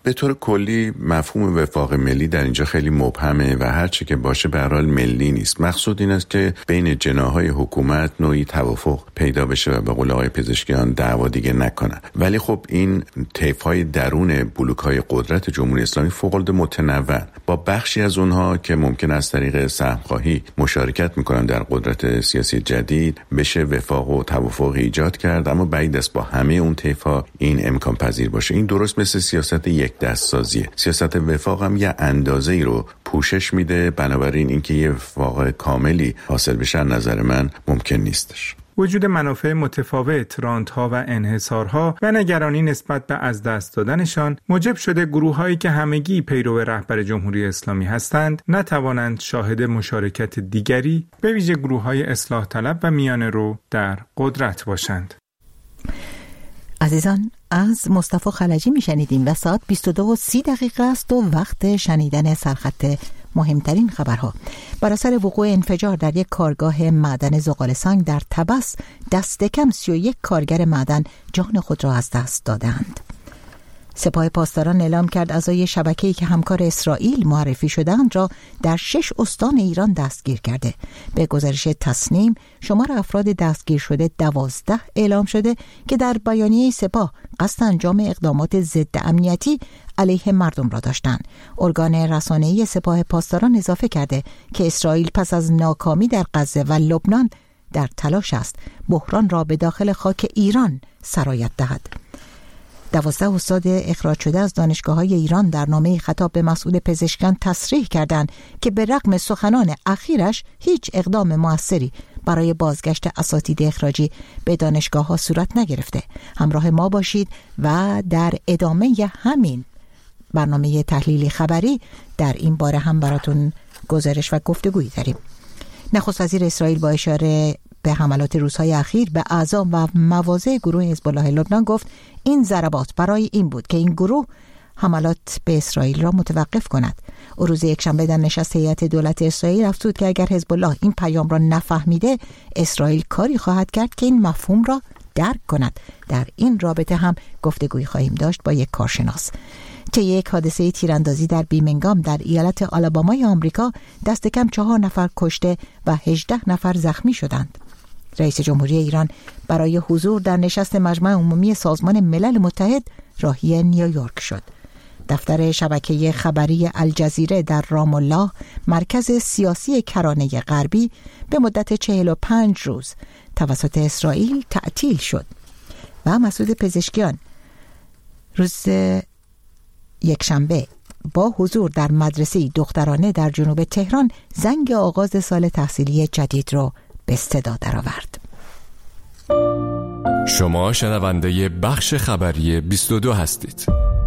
به طور کلی مفهوم وفاق ملی در اینجا خیلی مبهمه و هر چه که باشه به هر حال ملی نیست. مقصود این است که بین جناح‌های حکومت نوعی توافق پیدا بشه و به قول آقای پزشکیان دعوا دیگه نکنن. ولی خب این طیف‌های درون بلوک‌های قدرت جمهوری اسلامی فوق‌العاده متنوع، با بخشی از اونها که ممکن است طریق سهم‌خواهی مشارکت می‌کنن در قدرت سیاسی جدید بشه وفاق و توافق ایجاد کرد، اما بعید است با همه اون طیف‌ها این امکان پذیر باشه. این درست مثل سیاست یک دست سازیه. سیاست وفاق هم یه اندازه‌ای رو پوشش میده، بنابراین اینکه یه وفاق کاملی حاصل بشه نظر من ممکن نیستش. وجود منافع متفاوت، رانت‌ها و انحصارها و نگرانی نسبت به از دست دادنشان موجب شده گروه‌هایی که همگی پیرو رهبر جمهوری اسلامی هستند نتوانند شاهد مشارکت دیگری به ویژه گروه‌های اصلاح طلب و میانه رو در قدرت باشند. عزیزان، از مصطفی خلجی میشنیدیم و ساعت 22:30 است و وقت شنیدن سرخط مهمترین خبرها. بر اثر وقوع انفجار در یک کارگاه معدن زغال سنگ در طبس دست کم 31 کارگر معدن جان خود را از دست دادند. سپاه پاسداران اعلام کرد اعضای شبکه‌ای که همکار اسرائیل معرفی شدند را در 6 استان ایران دستگیر کرده. به گزارش تصنیم شمار افراد دستگیر شده 12 اعلام شده که در بیانیه سپاه قصد انجام اقدامات ضد امنیتی علیه مردم را داشتند. ارگان رسانه‌ای سپاه پاسداران اضافه کرده که اسرائیل پس از ناکامی در غزه و لبنان در تلاش است بحران را به داخل خاک ایران سرایت دهد. 12 استاد اخراج شده از دانشگاه‌های ایران در نامه خطاب به مسئول پزشکان تصریح کردند که به رغم سخنان اخیرش هیچ اقدام موثری برای بازگشت اساتید اخراجی به دانشگاه‌ها صورت نگرفته. همراه ما باشید و در ادامه همین برنامه تحلیلی خبری در این باره هم براتون گزارش و گفتگویی داریم. نخست وزیر اسرائیل با اشاره به حملات روزهای اخیر به اعضا و مواضع گروه حزب الله لبنان گفت این ضربات برای این بود که این گروه حملات به اسرائیل را متوقف کند. او روز یکشنبه در نشست هیئت دولت اسرائیل افزود که اگر حزب الله این پیام را نفهمیده، اسرائیل کاری خواهد کرد که این مفهوم را درک کند. در این رابطه هم گفتگوی خواهیم داشت با یک کارشناس. طی یک حادثه تیراندازی در بیرمنگام در ایالت آلابامای آمریکا دست کم 4 نفر کشته و 18 نفر زخمی شدند. رئیس جمهوری ایران برای حضور در نشست مجمع عمومی سازمان ملل متحد راهی نیویورک شد. دفتر شبکه خبری الجزیره در رام الله، مرکز سیاسی کرانه غربی، به مدت 45 روز توسط اسرائیل تعطیل شد و مسعود پزشکیان روز یکشنبه با حضور در مدرسه دخترانه در جنوب تهران زنگ آغاز سال تحصیلی جدید را به صدا درآورد. شما شنونده بخش خبری 22 هستید.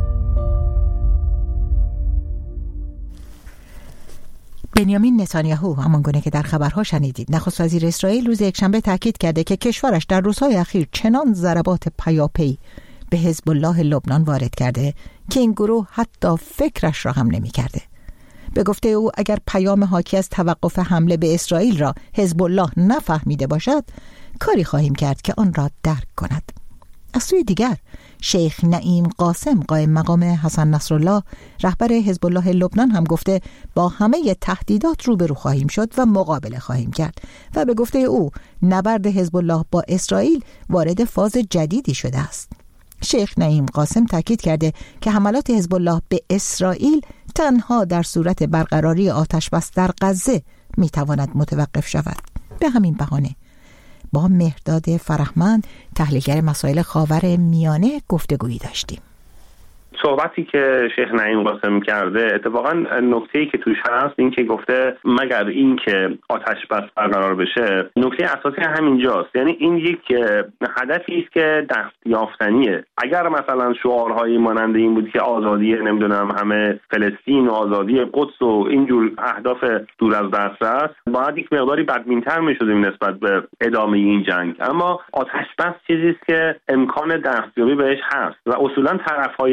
بنیامین نتانیاهو، همانگونه که در خبرها شنیدید، نخست وزیر اسرائیل روز یکشنبه تاکید کرده که کشورش در روزهای اخیر چنان ضربات پیاپی به حزب الله لبنان وارد کرده که این گروه حتی فکرش را هم نمی کرده. به گفته او اگر پیام حاکی از توقف حمله به اسرائیل را حزب الله نفهمیده باشد، کاری خواهیم کرد که آن را درک کند. از سوی دیگر شیخ نعیم قاسم قائم مقام حسن نصرالله رهبر حزب الله لبنان هم گفته با همه تهدیدات روبرو خواهیم شد و مقابله خواهیم کرد و به گفته او نبرد حزب الله با اسرائیل وارد فاز جدیدی شده است. شیخ نعیم قاسم تاکید کرده که حملات حزب الله به اسرائیل تنها در صورت برقراری آتشبس در غزه میتواند متوقف شود. به همین بهانه با مهرداد فرهمند تحلیلگر مسائل خاورمیانه گفتگویی داشتیم. صحبتی که شیخ نعیم قاسم کرده اتفاقا نکته‌ای که توش هست این که گفته مگر این که آتش بس برقرار بشه، نکته اساسی همینجاست. یعنی این یک هدفی است که دست یافتنیه. اگر مثلا شعارهایی مانند این بود که آزادی نمیدونم همه فلسطین و آزادی قدس و اینجور اهداف دور از دسترس، باید یک مقداری بدبین‌تر می‌شدیم نسبت به ادامه این جنگ. اما آتش بس چیزی است که امکان دستیابی بهش هست و اصولا طرف‌های درگیر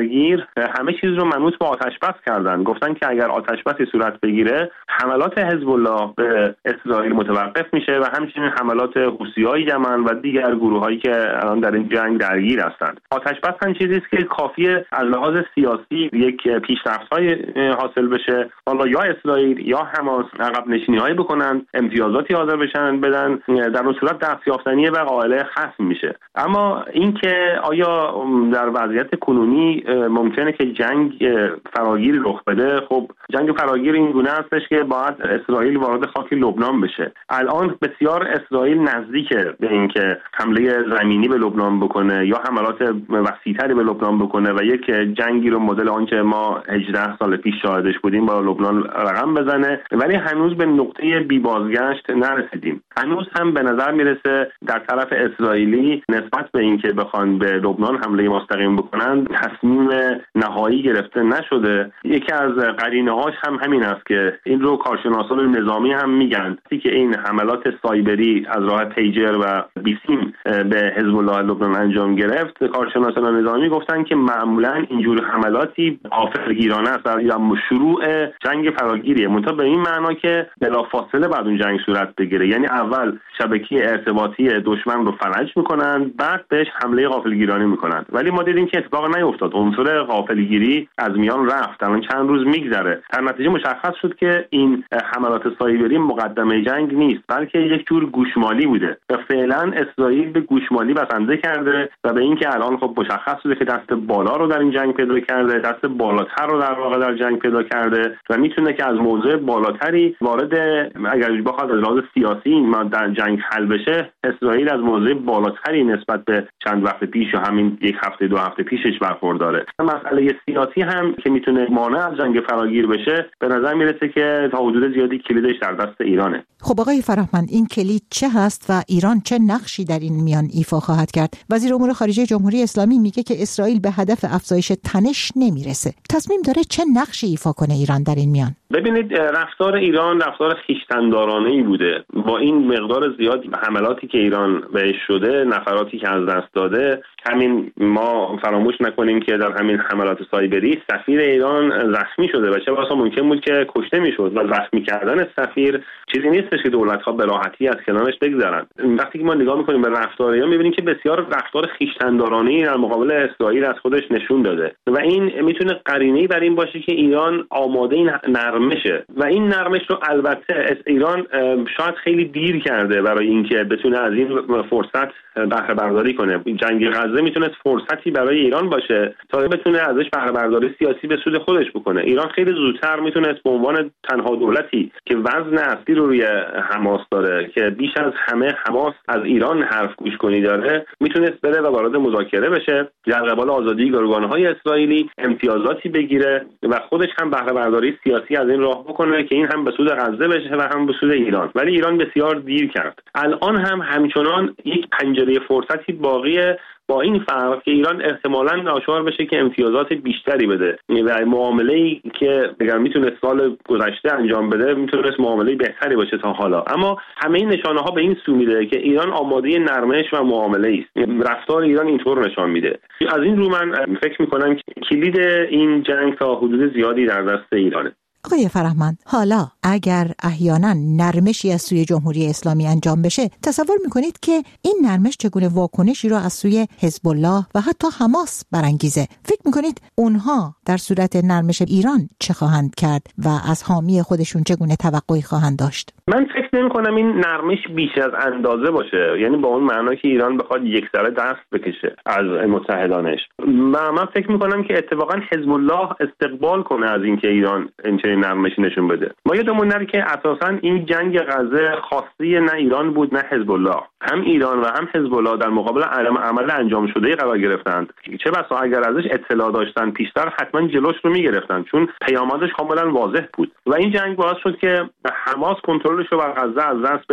درگیر همه چیز رو منوط به آتش بس کردن. گفتن که اگر آتش بسی صورت بگیره حملات حزب الله به اسرائیل متوقف میشه و همچنین حملات حوثی‌های یمن و دیگر گروه‌هایی که الان در این جنگ درگیر هستند. آتش بس هم چیزی است که کافیه از لحاظ سیاسی یک پیشرفت‌های حاصل بشه، حالا یا اسرائیل یا حماس عقب نشینی‌هایی بکنن، امتیازاتی حاضر بشن بدن، در اون صورت دستیافتنیه و قائله خصم میشه. اما اینکه آیا در وضعیت کنونی ممکنه که جنگ فراگیر رخ بده؟ خب جنگ فراگیر این گونه هستش که باید اسرائیل وارد خاک لبنان بشه. الان بسیار اسرائیل نزدیکه به اینکه حمله زمینی به لبنان بکنه یا حملات وسیع‌تری به لبنان بکنه و یک جنگی رو مدل آنچه ما 18 سال پیش شاهدش بودیم با لبنان رقم بزنه، ولی هنوز به نقطه بی بازگشت نرسیدیم. هنوز هم به نظر میرسه در طرف اسرائیلی نسبت به اینکه بخوان به لبنان حمله مستقیم بکنن تصمیم نهایی گرفته نشده. یکی از قرینه‌هاش هم همین است که این رو کارشناسان نظامی هم میگن که این حملات سایبری از راه پیجر و بیسیم به حزب الله لبنان انجام گرفت. کارشناسان نظامی گفتن که معمولا اینجور حملاتی غافلگیرانه است یا شروع جنگ فراگیریه، منتها به این معنا که بلافاصله بعد اون جنگ صورت بگیره. یعنی اول شبکه ارتباطی دشمن رو فلج میکنن، بعد بهش حمله غافلگیرانه میکنن. ولی ما دیدیم که اتفاق نیفتاد، عنصر غافلگیری از میان رفت. الان چند روز میگذره، در نتیجه مشخص شد که این حملات سایبری مقدمه جنگ نیست، بلکه یک جور گوشمالی بوده و فعلا اسرائیل به گوشمالی بسنده کرده و به اینکه الان خب مشخص شده که دست بالا رو در این جنگ پیدا کرده، دست بالاتر رو در واقع در جنگ پیدا کرده و میتونه که از موضع بالاتری وارد، اگر بخواد از لحاظ سیاسی ما در جنگ حل بشه، اسرائیل از موضع بالاتری نسبت به چند وقت پیش یا همین یک هفته دو هفته پیشش برخورداره. مسئله سیاسی هم که میتونه مانع از جنگ فراگیر بشه، به نظر میرسه که تا حدود زیادی کلیدش در دست ایرانه. خب آقای فرهمند، این کلید چه هست و ایران چه نقشی در این میان ایفا خواهد کرد؟ وزیر امور خارجه جمهوری اسلامی میگه که اسرائیل به هدف افزایش تنش نمیرسه. تصمیم داره چه نقشی ایفا کنه ایران در این میان؟ ببینید، رفتار ایران رفتار خویشتن‌دارانه‌ای بوده. با این مقدار زیاد حملاتی که ایران بهش شده، نفراتی که از دست داده، همین ما فراموش نکنیم که در همین حملات سایبری سفیر ایران زخمی شده و چه بسا ممکن بود که کشته میشد و زخمی کردن سفیر چیزی نیستش که دولت‌ها به راحتی از کنارش بگذرن. وقتی که ما نگاه می‌کنیم به رفتار ایران، می‌بینیم که بسیار رفتار خویشتن‌دارانه‌ای در مقابل اسرائیل از خودش نشون داده و این میتونه قرینه‌ای بر این باشه که ایران آماده این نرمشه و این نرمش رو البته ایران شاید خیلی دیر کرده برای اینکه بتونه از این فرصت بهره برداری کنه. جنگ غزه میتونه فرصتی برای ایران باشه تا بتونه ازش بهره برداری سیاسی به سود خودش بکنه. ایران خیلی زودتر میتونه به عنوان تنها دولتی که وزن اصلی رو روی حماس داره، که بیش از همه حماس از ایران حرف گوش کنی داره، میتونست بره و وارد مذاکره بشه، در قبال آزادی گروگان‌های اسرائیلی امتیازاتی بگیره و خودش هم بهره برداری سیاسی از این راه بکنه که این هم به سود غزه بشه و هم به سود ایران. ولی ایران بسیار دیر کرد. الان هم همچنان یک پنجره فرصتی باقیه، با این فرق که ایران احتمالاً ناچار بشه که امتیازات بیشتری بده و معامله‌ای که اگر میتونه سال گذشته انجام بده میتونست معامله بهتری باشه تا حالا. اما همه این نشانه‌ها به این سو میده که ایران آماده نرمش و معامله است. رفتار ایران اینطور نشان میده. از این رو من فکر می‌کنم که کلید این جنگ تا حدود زیادی در دست ایرانه. آقای فرهمند، حالا اگر احیانا نرمشی از سوی جمهوری اسلامی انجام بشه، تصور میکنید که این نرمش چگونه واکنشی را از سوی حزب الله و حتی حماس برانگیزه؟ فکر میکنید اونها در صورت نرمش ایران چه خواهند کرد و از حامی خودشون چگونه توقعی خواهند داشت؟ من فکر نمی‌کنم این نرمش بیش از اندازه باشه، یعنی با اون معنا که ایران بخواد یکسره دست بکشه از متحدانش. من فکر می‌کنم که اتفاقا حزب الله استقبال کنه از اینکه ایران این نرمشی نشون بده. ما یادمون نره که اساساً این جنگ غزه خاصی نه ایران بود نه حزب الله. هم ایران و هم حزب الله در مقابل عمل انجام شده قرار گرفتند. چه بسا اگر ازش اطلاع داشتن پیشتر حتما جلوش رو می‌گرفتن، چون پیامدش کاملا واضح بود. و این جنگ باعث شد که حماس کنترلش رو بر غزه از دست بده.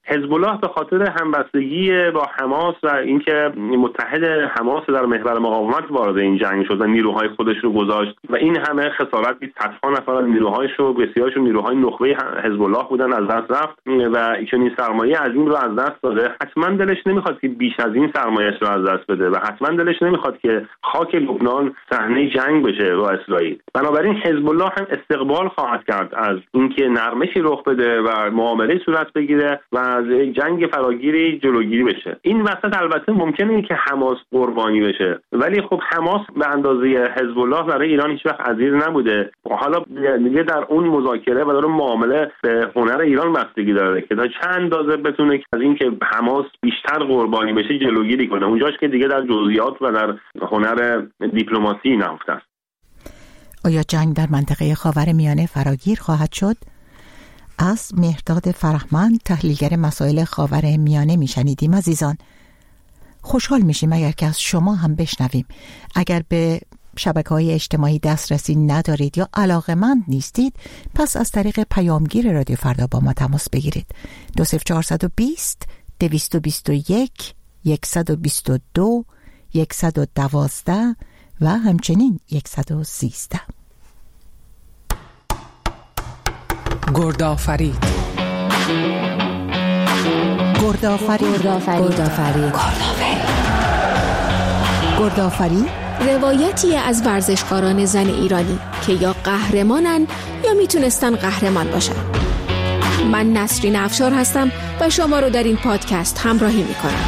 حزب الله به خاطر همبستگی با حماس و اینکه متحد حماس در محور مقاومت وارد این جنگ شد و نیروهای خودش رو گذاشت و این همه خسارت دید، صدها نفر از نیروهایش رو، بسیارشون نیروهای نخبه حزب الله بودن، از دست رفت و چنین سرمایه عظیم رو از دست داده. حتما دلش نمیخواد که بیش از این سرمایه‌اش رو از دست بده و حتما دلش نمیخواد که خاک لبنان صحنه جنگ بشه با اسرائیل. بنابراین حزب الله هم استقبال خواهد کرد از اینکه نرمشی رخ بده و معامله صورت بگیره و از جنگ فراگیری جلوگیری بشه. این وسط البته ممکنه که حماس قربانی بشه، ولی خب حماس به اندازه حزب الله برای ایران هیچ وقت عزیز نبوده. حالا دیگه در اون مذاکره و در اون معامله به هنر ایران بستگی داره که تا چند اندازه بتونه از اینکه حماس بیشتر قربانی بشه جلوگیری کنه. اونجاش که دیگه در جزئیات و در هنر دیپلماسی نهفته است. آیا جنگ در منطقه خاورمیانه فراگیر خواهد شد؟ از مهرداد فرهمند، تحلیلگر مسائل خاورمیانه میشنیدیم. عزیزان، خوشحال میشیم اگر که از شما هم بشنویم. اگر به شبکه‌های اجتماعی دسترسی ندارید یا علاقه‌مند نیستید، پس از طریق پیامگیر رادیو فردا با ما تماس بگیرید. 20420 221 122 112 و همچنین 113. گردآفرید. روایتی از ورزشکاران زن ایرانی که یا قهرمانن یا میتونستن قهرمان باشن. من نسرین افشار هستم و شما رو در این پادکست همراهی میکنم.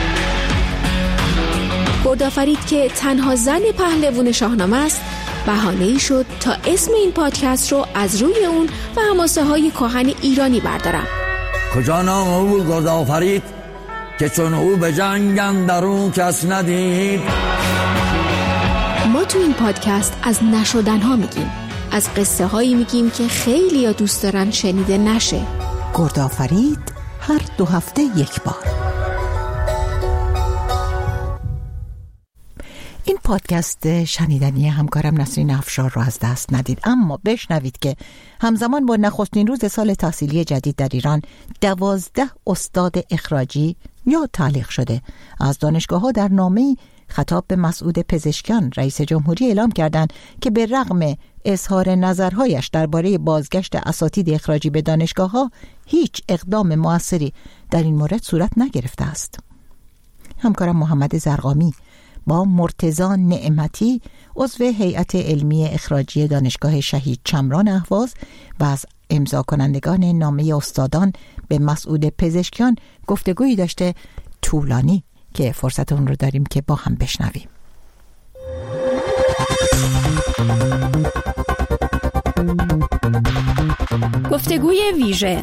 گردآفرید که تنها زن پهلوان شاهنامه است، بهانه‌ای شد تا اسم این پادکست رو از روی اون و حماسه های کهن ایرانی بردارم. کجا نام او گردآفرید که چون او به جنگ اندرون کس ندید. ما تو این پادکست از نشدنها میگیم، از قصه هایی میگیم که خیلی ها دوست دارن شنیده نشه. گردآفرید هر 2 هفته یک بار. این پادکست شنیدنی همکارم نسرین افشار رو از دست ندید، اما بشنوید که همزمان با نخستین روز سال تحصیلی جدید در ایران 12 استاد اخراجی یا تعلیق شده از دانشگاه‌ها در نامه‌ای خطاب به مسعود پزشکیان رئیس جمهوری اعلام کردند که به رغم اظهار نظرهایش درباره بازگشت اساتید اخراجی به دانشگاه‌ها هیچ اقدام موثری در این مورد صورت نگرفته است. همکارم محمد زرقامی با مرتضی نعمتی عضو هیئت علمی اخراجی دانشگاه شهید چمران اهواز و از امضا کنندگان نامه استادان به مسعود پزشکیان گفتگویی داشته طولانی که فرصت اون رو داریم که با هم بشنویم. گفتگوی ویژه.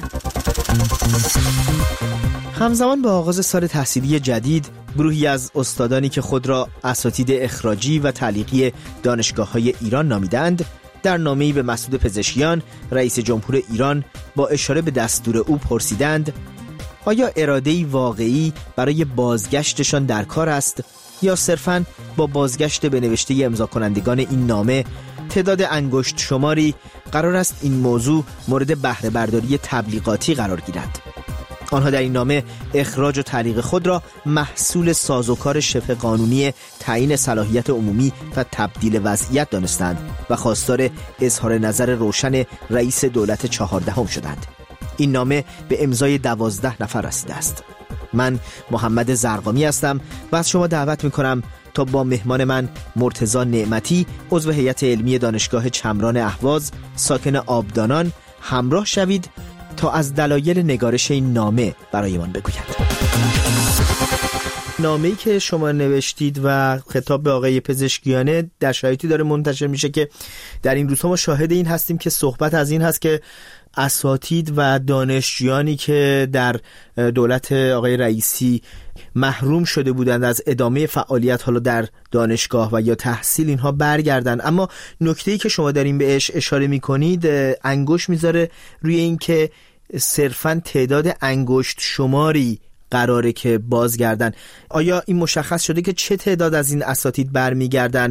همزمان با آغاز سال تحصیلی جدید، گروهی از استادانی که خود را اساتید اخراجی و تعلیقی دانشگاه‌های ایران نامیدند، در نامه‌ای به مسعود پزشکیان رئیس جمهور ایران با اشاره به دستور او پرسیدند آیا اراده‌ای واقعی برای بازگشتشان در کار است یا صرفاً با بازگشت به نوشته امضا کنندگان این نامه تعداد انگشت شماری قرار است این موضوع مورد بهره برداری تبلیغاتی قرار گیرد. آنها در این نامه اخراج و تعلیق خود را محصول سازوکار شبه قانونی تعیین صلاحیت عمومی و تبدیل وضعیت دانستند و خواستار اظهار نظر روشن رئیس دولت 14 شدند. این نامه به امضای 12 نفر رسیده است. من محمد زرقامی هستم و از شما دعوت می‌کنم تا با مهمان من مرتضی نعمتی عضو هیئت علمی دانشگاه چمران اهواز ساکن آبدانان همراه شوید تا از دلایل نگارش این نامه برایمان بگوید. نامه‌ای که شما نوشتید و خطاب به آقای پزشکیانه در شرایطی داره منتشر میشه که در این روزها ما شاهد این هستیم که صحبت از این هست که اساتید و دانشجویانی که در دولت آقای رئیسی محروم شده بودند از ادامه فعالیت حالا در دانشگاه و یا تحصیل اینها برگردن. اما نکته‌ای که شما دارین بهش اشاره میکنید انگشت میذاره روی این که صرفاً تعداد انگشت شماری قراره که بازگردن. آیا این مشخص شده که چه تعداد از این اساتید برمیگردن؟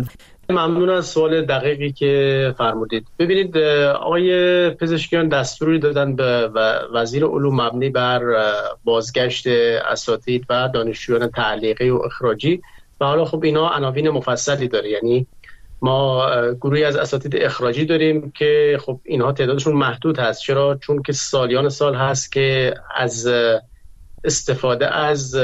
ممنون از سوال دقیقی که فرمودید. ببینید آقای پزشکیان دستوری دادن به وزیر علوم مبنی بر بازگشت اساتید و دانشجویان تعلیقی و اخراجی و حالا خب اینا عناوین مفصلی داره. یعنی ما گروهی از اساتید اخراجی داریم که خب اینها تعدادشون محدود هست. چرا؟ چون که سالیان سال هست که از استفاده از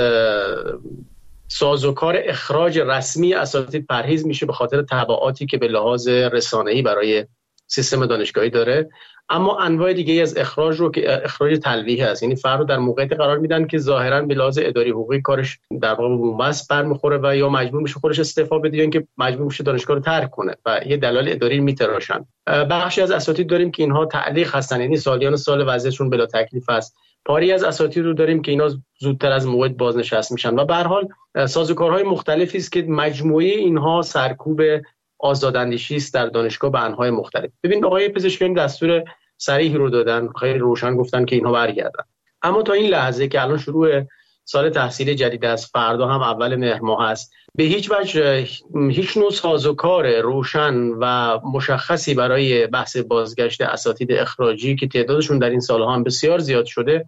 سازوکار اخراج رسمی اساتید پرهیز میشه به خاطر تبعاتی که به لحاظ رسانه‌ای برای سیستم دانشگاهی داره. اما انواع دیگه از اخراج رو که اخراج تلویحی هست، یعنی فرد رو در موقعیت قرار میدن که ظاهرا به لحاظ اداری حقوقی کارش در واقع بنبست برمیخوره و یا مجبور میشه خودش استعفا بده یا اینکه مجبور میشه دانشگاه رو ترک کنه و یه دلایل اداری میتراشن. بخشی از اساتید داریم که اینها تعلیق هستن، یعنی سالیان سال وضعیتشون بلا تکلیف است. پاری از اساتید رو داریم که اینا زودتر از موعد بازنشست میشن و به هر حال سازوکارهای مختلفی است که مجموعه اینها سرکوب آزاداندیشی است در دانشگاه به انواع مختلف. ببین آقای پزشکیان دستور صریحی رو دادن، خیلی روشن گفتن که اینها برگردن. اما تا این لحظه که الان شروع سال تحصیلی جدید است، فردا هم اول مهر ماه است، به هیچ وجه هیچ نوع سازوکار روشن و مشخصی برای بحث بازگشت اساتید اخراجی که تعدادشون در این سالها هم بسیار زیاد شده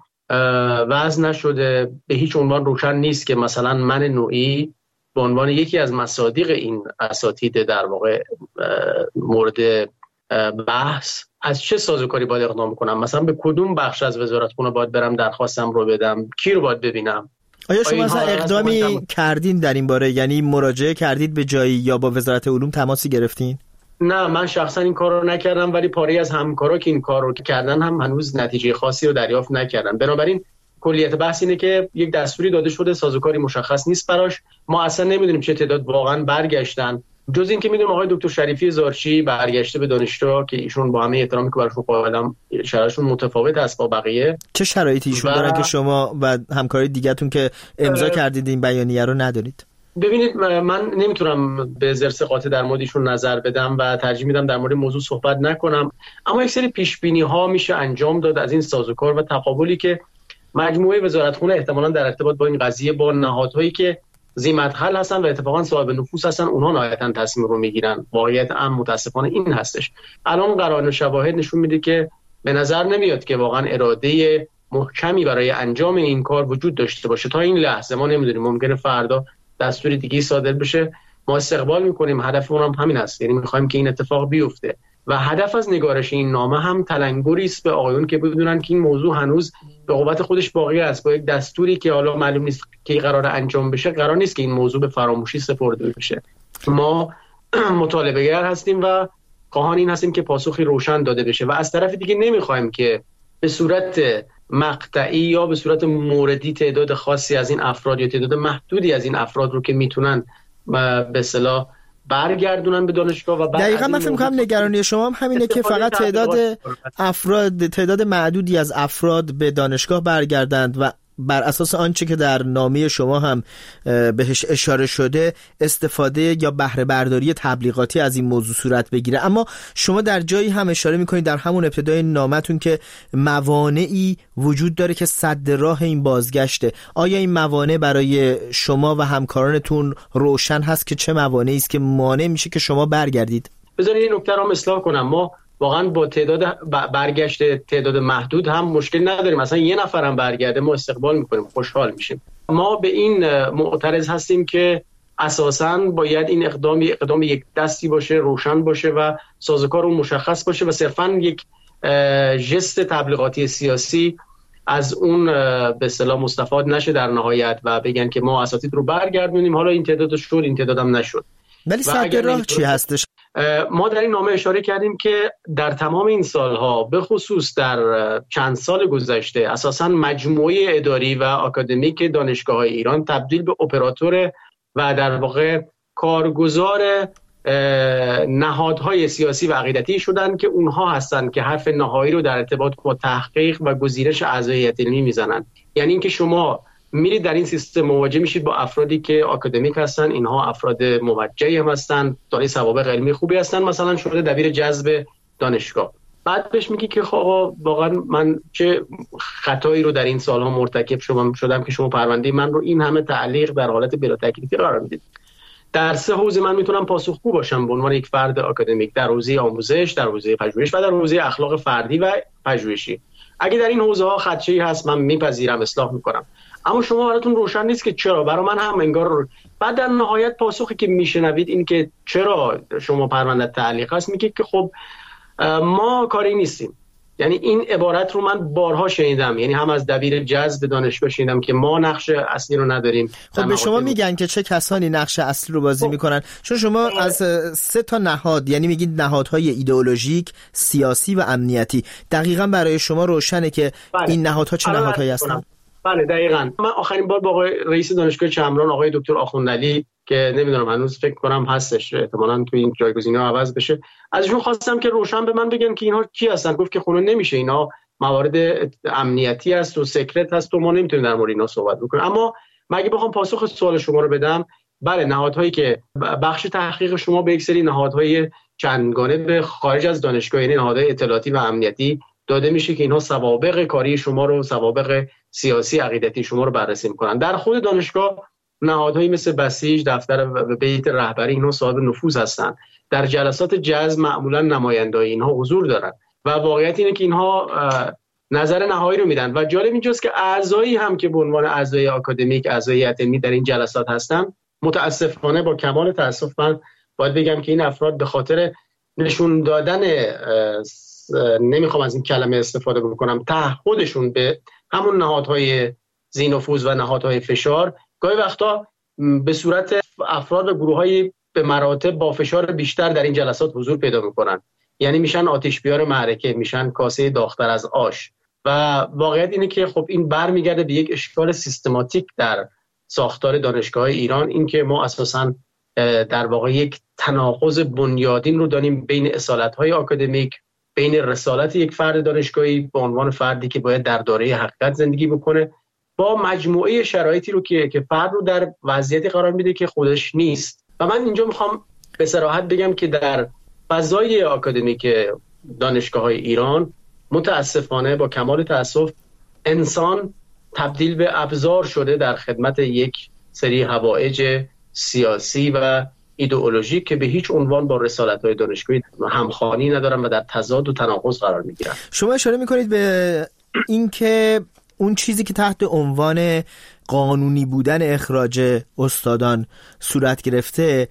وضع نشده. به هیچ عنوان روشن نیست که مثلا من نوعی به عنوان یکی از مصادیق این اساتید در واقع مورد بحث از چه سازوکاری باید اقدام کنم، مثلا به کدوم بخش از وزارتخونه باید برم درخواستم رو بدم، کی رو باید ببینم. آیا شما مثلا اقدامی کردین در این باره؟ یعنی مراجعه کردید به جایی یا با وزارت علوم تماسی گرفتین؟ نه، من شخصا این کار رو نکردم، ولی پاری از همکارا که این کار رو کردن هم هنوز نتیجه خاصی رو دریافت نکردن. بنابراین کلیت بحث اینه که یک دستوری داده شده، سازوکاری مشخص نیست براش. ما اصلا نمیدونیم چه تعداد واقعا برگشتن، جز این که میدونم آقای دکتر شریفی زارچی برگشته به دانشگاه که ایشون با همه احترامی که براشون قائلم شرایطشون متفاوت است با بقیه. چه شرایطی ایشون دارن که شما و همکارای دیگه‌تون که امضا کردید این بیانیه رو ندارید؟ ببینید من نمیتونم به زرس قاطع در مورد ایشون نظر بدم و ترجیح میدم در مورد موضوع صحبت نکنم، اما یک سری پیش بینی ها میشه انجام داد از این سازوکار و تقابلی که مجموعه وزارتخونه احتمالاً در ارتباط با این قضیه با نهادهایی که ذی مدخل هستن و اتفاقا صاحب نفوذ هستن اونها نهایتاً تصمیم رو میگیرن. واقعیت عام متاسفانه این هستش. الان قرائن و شواهد نشون میده که به نظر نمیاد که واقعا اراده محکمی برای انجام این کار وجود داشته باشه. تا این لحظه ما نمیدونیم، ممکنه فردا دستوری دیگه صادر بشه. ما استقبال میکنیم، هدفمون هم همین است، یعنی میخوایم که این اتفاق بیفته و هدف از نگارش این نامه هم تلنگری است به آقایون که بدونن که این موضوع هنوز به قوت خودش باقی است. با یک دستوری که حالا معلوم نیست که قرار انجام بشه، قرار نیست که این موضوع به فراموشی سپرده بشه. ما مطالبه‌گر هستیم و خواهان این هستیم که پاسخی روشن داده بشه و از طرف دیگه نمیخوایم که به صورت مقطعی یا به صورت موردی تعداد خاصی از این افراد یا تعداد محدودی از این افراد رو که میتونن به اصطلاح برگردونن به دانشگاه و دقیقاً من فکر می‌کنم نگرانی شما هم همینه که فقط تعداد معدودی از افراد به دانشگاه برگردند و بر اساس آنچه که در نامه شما هم بهش اشاره شده استفاده یا بهره برداری تبلیغاتی از این موضوع صورت بگیره. اما شما در جایی هم اشاره میکنید در همون ابتدای نامتون که موانعی وجود داره که سد راه این بازگشته. آیا این موانع برای شما و همکارانتون روشن هست که چه موانعی است که مانع میشه که شما برگردید؟ بذارید این نکته رو اصلاح کنم. ما واقعا با تعداد برگشت تعداد محدود هم مشکل نداریم، مثلا یه نفر هم برگرده ما استقبال میکنیم، خوشحال میشیم. ما به این معترض هستیم که اساساً باید این اقدام یک دستی باشه، روشن باشه و سازوکار اون مشخص باشه و صرفاً یک ژست تبلیغاتی سیاسی از اون به اصطلاح مستفاد نشه در نهایت و بگن که ما اساتید رو برگردونیم، حالا این تعداد شد این تعداد هم نشد. ولی سد راه چی هستش؟ ما در این نامه اشاره کردیم که در تمام این سالها به خصوص در چند سال گذشته اساساً مجموعه اداری و آکادمیک دانشگاه‌های ایران تبدیل به اپراتور و در واقع کارگزار نهادهای سیاسی و عقیدتی شدن که اونها هستن که حرف نهایی رو در ارتباط با تحقیق و گزینش اعضای هیئت علمی میزنن. یعنی اینکه شما میرید در این سیستم مواجه میشید با افرادی که آکادمیک هستن، اینها افراد موجهی هم هستن، دارای سوابق علمی خوبی هستن، مثلا شده دبیر جذب دانشگاه. بعد بهش میگی که خب واقعا من چه خطایی رو در این سالها مرتکب شدم که شما پرونده من رو این همه تعلیق در حالت بلا تکلیفی قرار میدید. در 3 حوزه من میتونم پاسخگو باشم به عنوان یک فرد آکادمیک، در حوزه آموزش، در حوزه پژوهش و در حوزه اخلاق فردی و پژوهشی. اگه در این حوزه ها خدشه‌ای هست من میپذیرم، اصلاح میکنم. اما شما براتون روشن نیست که چرا. برای من هم انگار بعد در نهایت پاسخی که میشنوید این که چرا شما پرونده تعلیق هست، میگه که خب ما کاری نیستیم. یعنی این عبارت رو من بارها شنیدم، یعنی هم از دبیر جذب دانشگاه شنیدم که ما نقش اصلی رو نداریم. خب به شما میگن که چه کسانی نقش اصلی رو بازی میکنن؟ چون شما از 3 تا نهاد، یعنی میگید نهادهای ایدئولوژیک، سیاسی و امنیتی، دقیقاً برای شما روشنه که این نهادها چه نهادهایی هستن؟ بله دقیقاً. من آخرین بار با آقای رئیس دانشگاه چمران، آقای دکتر آخوندعلی که نمیدونم هنوز فکر کنم هستش، احتمالاً تو این جایگزین‌ها عوض بشه، ازشون خواستم که روشن به من بگن که اینها کی هستن. گفت که خونه نمیشه، اینا موارد امنیتی است و سکرت هست و ما نمیتونیم در مورد اینا صحبت بکنیم. اما مگه بخوام پاسخ سوال شما رو بدم، بله نهادهایی که بخش تحقیق شما به یک سری نهادهای چندگانه به خارج از دانشگاه، یعنی نهادهای اطلاعاتی و امنیتی داده میشه که اینها سوابق کاری شما رو، سوابق سیاسی عقیدتی شما رو بررسی میکنن. در خود دانشگاه نهادهایی مثل بسیج، دفتر بیت رهبری، اینها صاحب نفوذ هستن. در جلسات جذب معمولا نمایندای اینها حضور دارن و واقعیت اینه که اینها نظر نهایی رو میدن. و جالب اینجاست که اعضایی هم که به عنوان اعضای آکادمیک، اعضای علمی در این جلسات هستن، متاسفانه با کمال تاسف من باید بگم که این افراد به خاطر نشون دادن، نمیخوام از این کلمه استفاده بکنم، تعهدشون به همون نهادهای ذی نفوذ و نهادهای فشار، گاهی وقتا به صورت افراد و گروه‌های به مراتب با فشار بیشتر در این جلسات حضور پیدا میکنن. یعنی میشن آتش بیار معرکه، میشن کاسه داغ‌تر از آش. و واقعیت اینه که خب این برمیگرده به یک اشکال سیستماتیک در ساختار دانشگاه ایران، این که ما اساساً در واقع یک تناقض بنیادین رو داریم بین اصالت‌های آکادمیک، بین رسالت یک فرد دانشگاهی به عنوان فردی که باید در دایره حقیقت زندگی بکنه، با مجموعه شرایطی رو که فرد رو در وضعیتی قرار میده که خودش نیست. و من اینجا میخوام به صراحت بگم که در فضای آکادمیک دانشگاه‌های ایران متاسفانه با کمال تأسف انسان تبدیل به ابزار شده در خدمت یک سری هوایج سیاسی و ایدئولوژیک که به هیچ عنوان با رسالت‌های دانشگاهی همخوانی ندارن و در تضاد و تناقض قرار میگیرن. شما اشاره میکنید به اینکه اون چیزی که تحت عنوان قانونی بودن اخراج استادان صورت گرفته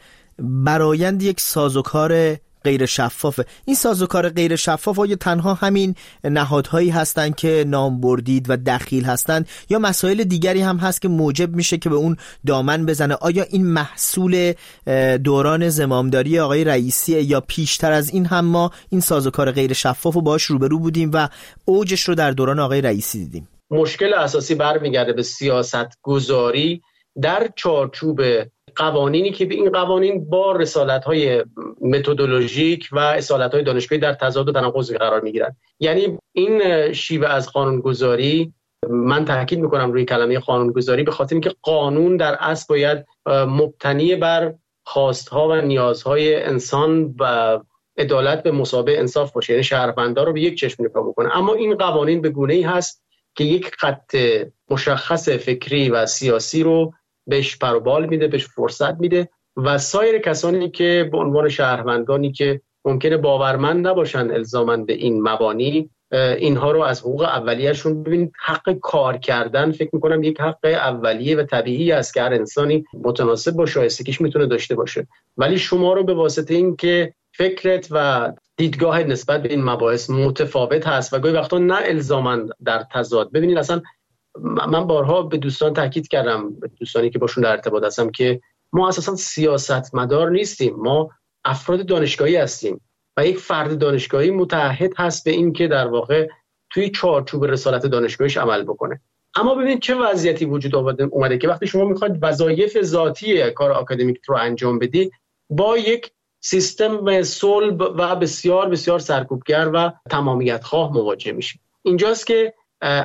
برآیند یک سازوکار غیر شفافه. این سازوکار غیر شفاف آیا تنها همین نهادهایی هستند که نام بردید و دخیل هستند یا مسائل دیگری هم هست که موجب میشه که به اون دامن بزنه؟ آیا این محصول دوران زمامداری آقای رئیسی یا پیشتر از این هم ما این سازوکار غیر شفاف رو باهاش روبرو بودیم و اوجش رو در دوران آقای رئیسی دیدیم؟ مشکل اساسی برمیگرده به سیاست گذاری در چارچوب قوانینی که به این قوانین با رسالت‌های متدولوژیک و اصالت‌های دانشگاهی در تضاد و تناقض قرار می‌گیرند. یعنی این شیوه از قانونگذاری، من تاکید می‌کنم روی کلمه قانونگذاری، به خاطر اینکه قانون در اصل باید مبتنی بر خواست‌ها و نیازهای انسان و عدالت به مثابه انصاف باشه، یعنی شهروندان رو به یک چشم نگاه بکنه. اما این قوانین به گونه‌ای هست که یک خط مشخص فکری و سیاسی رو بهش پروبال میده، بهش فرصت میده و سایر کسانی که به عنوان شهروندانی که ممکنه باورمند نباشن الزاماً به این مبانی، اینها رو از حقوق اولیه‌شون، ببینید حق کار کردن فکر میکنم یک حق اولیه و طبیعی است که هر انسانی متناسب با شایستگیش میتونه داشته باشه، ولی شما رو به واسطه این که فکرت و دیدگاه نسبت به این مباحث متفاوت هست و گاهی وقتا نه الزاماً در تضاد. ببینید اصلا من بارها به دوستان تاکید کردم، به دوستانی که باشون در ارتباط هستم، که ما اساساً سیاستمدار نیستیم، ما افراد دانشگاهی هستیم و یک فرد دانشگاهی متعهد هست به این که در واقع توی چارچوب رسالت دانشگاهیش عمل بکنه. اما ببینید چه وضعیتی وجود اومده که وقتی شما میخواید وظایف ذاتی کار آکادمیک رو انجام بدی با یک سیستم صلب و بسیار بسیار سرکوبگر و تمامیت خواه مواجه میشید. اینجاست که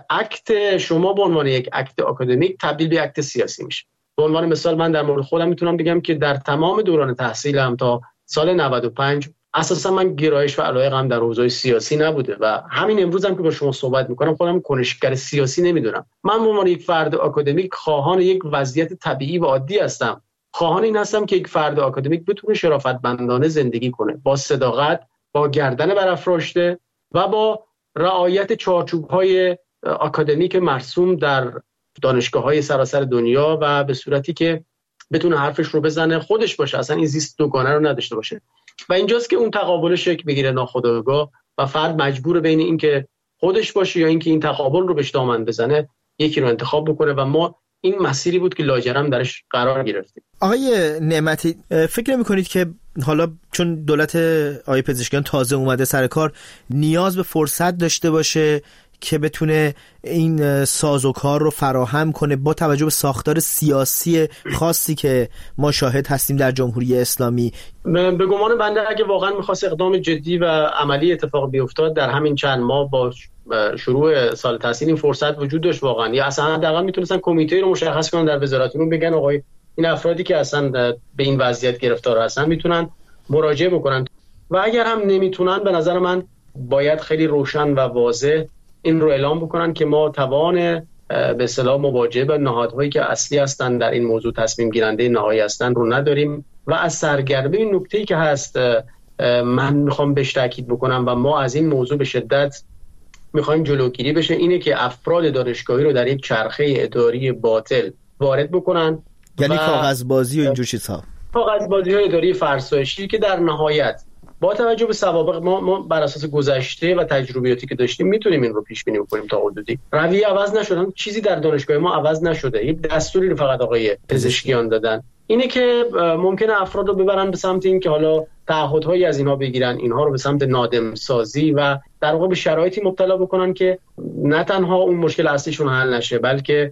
اکت شما به عنوان یک اکت آکادمیک تبدیل به اکت سیاسی میشه. به عنوان مثال من در مورد خودم میتونم بگم که در تمام دوران تحصیلم تا سال 95 اساسا من گرایش و علاقه‌ام در حوزه سیاسی نبوده و همین امروز هم که با شما صحبت میکنم خودم کنشگر سیاسی نمیدونم. من به عنوان یک فرد آکادمیک خواهان یک وضعیت طبیعی و عادی هستم، خواهان این هستم که یک فرد آکادمیک بتونه شرافتمندانه زندگی کنه، با صداقت، با گردن برافراشته و با رعایت چارچوب‌های آکادمیک مرسوم در دانشگاه‌های سراسر دنیا و به صورتی که بتونه حرفش رو بزنه، خودش باشه، اصلا این زیست دوگانه رو نداشته باشه. و اینجاست که اون تقابل شکل بگیره ناخودآگاه و فرد مجبور بین این که خودش باشه یا اینکه این تقابل رو بهش دامن بزنه یکی رو انتخاب بکنه و ما این مسیری بود که لاجرم درش قرار گرفتیم. آقای نعمتی، فکر نمی‌کنید که حالا چون دولت آقای پزشکیان تازه اومده سر کار نیاز به فرصت داشته باشه که بتونه این سازوکار رو فراهم کنه با توجه به ساختار سیاسی خاصی که ما شاهد هستیم در جمهوری اسلامی؟ به گمان بنده اگه واقعا می‌خواست اقدام جدی و عملی اتفاق بیفتاد در همین چند ماه با شروع سال تحصیل این فرصت وجود داشت واقعا، یا اصلا حداقل میتونستن کمیته رو مشخص کنن در وزارتون، بگن آقای این افرادی که اصلا به این وضعیت گرفتار هستن میتونن مراجعه بکنن. و اگر هم نمیتونن به نظر من باید خیلی روشن و واضح این رو اعلام بکنن که ما توان به اصطلاح مواجهه با نهادهایی که اصلی هستن در این موضوع، تصمیم گیرنده نهایی هستن رو نداریم. و از سرگرمی این نکته‌ای که هست من میخوام بهش تاکید بکنم و ما از این موضوع به شدت میخوایم جلوگیری بشه، اینه که افراد دانشگاهی رو در یک چرخه اداری باطل وارد بکنن، یعنی کاغذبازی و اینجور چیزها، کاغذبازی‌های اداری فرسایشی که در نهایت با توجه به سوابق ما بر اساس گذشته و تجربیاتی که داشتیم میتونیم این رو پیش بینی بکنیم تا حدودی. رویه عوض نشدن، چیزی در دانشگاه ما عوض نشده، یک دستوری رو فقط آقای پزشکیان دادن، اینه که ممکنه افراد رو ببرن به سمت این که حالا تعهدهایی از اینها بگیرن، اینها رو به سمت نادم سازی و در واقع به شرایطی مبتلا بکنن که نه تنها اون مشکل اصلیشون حل نشه، بلکه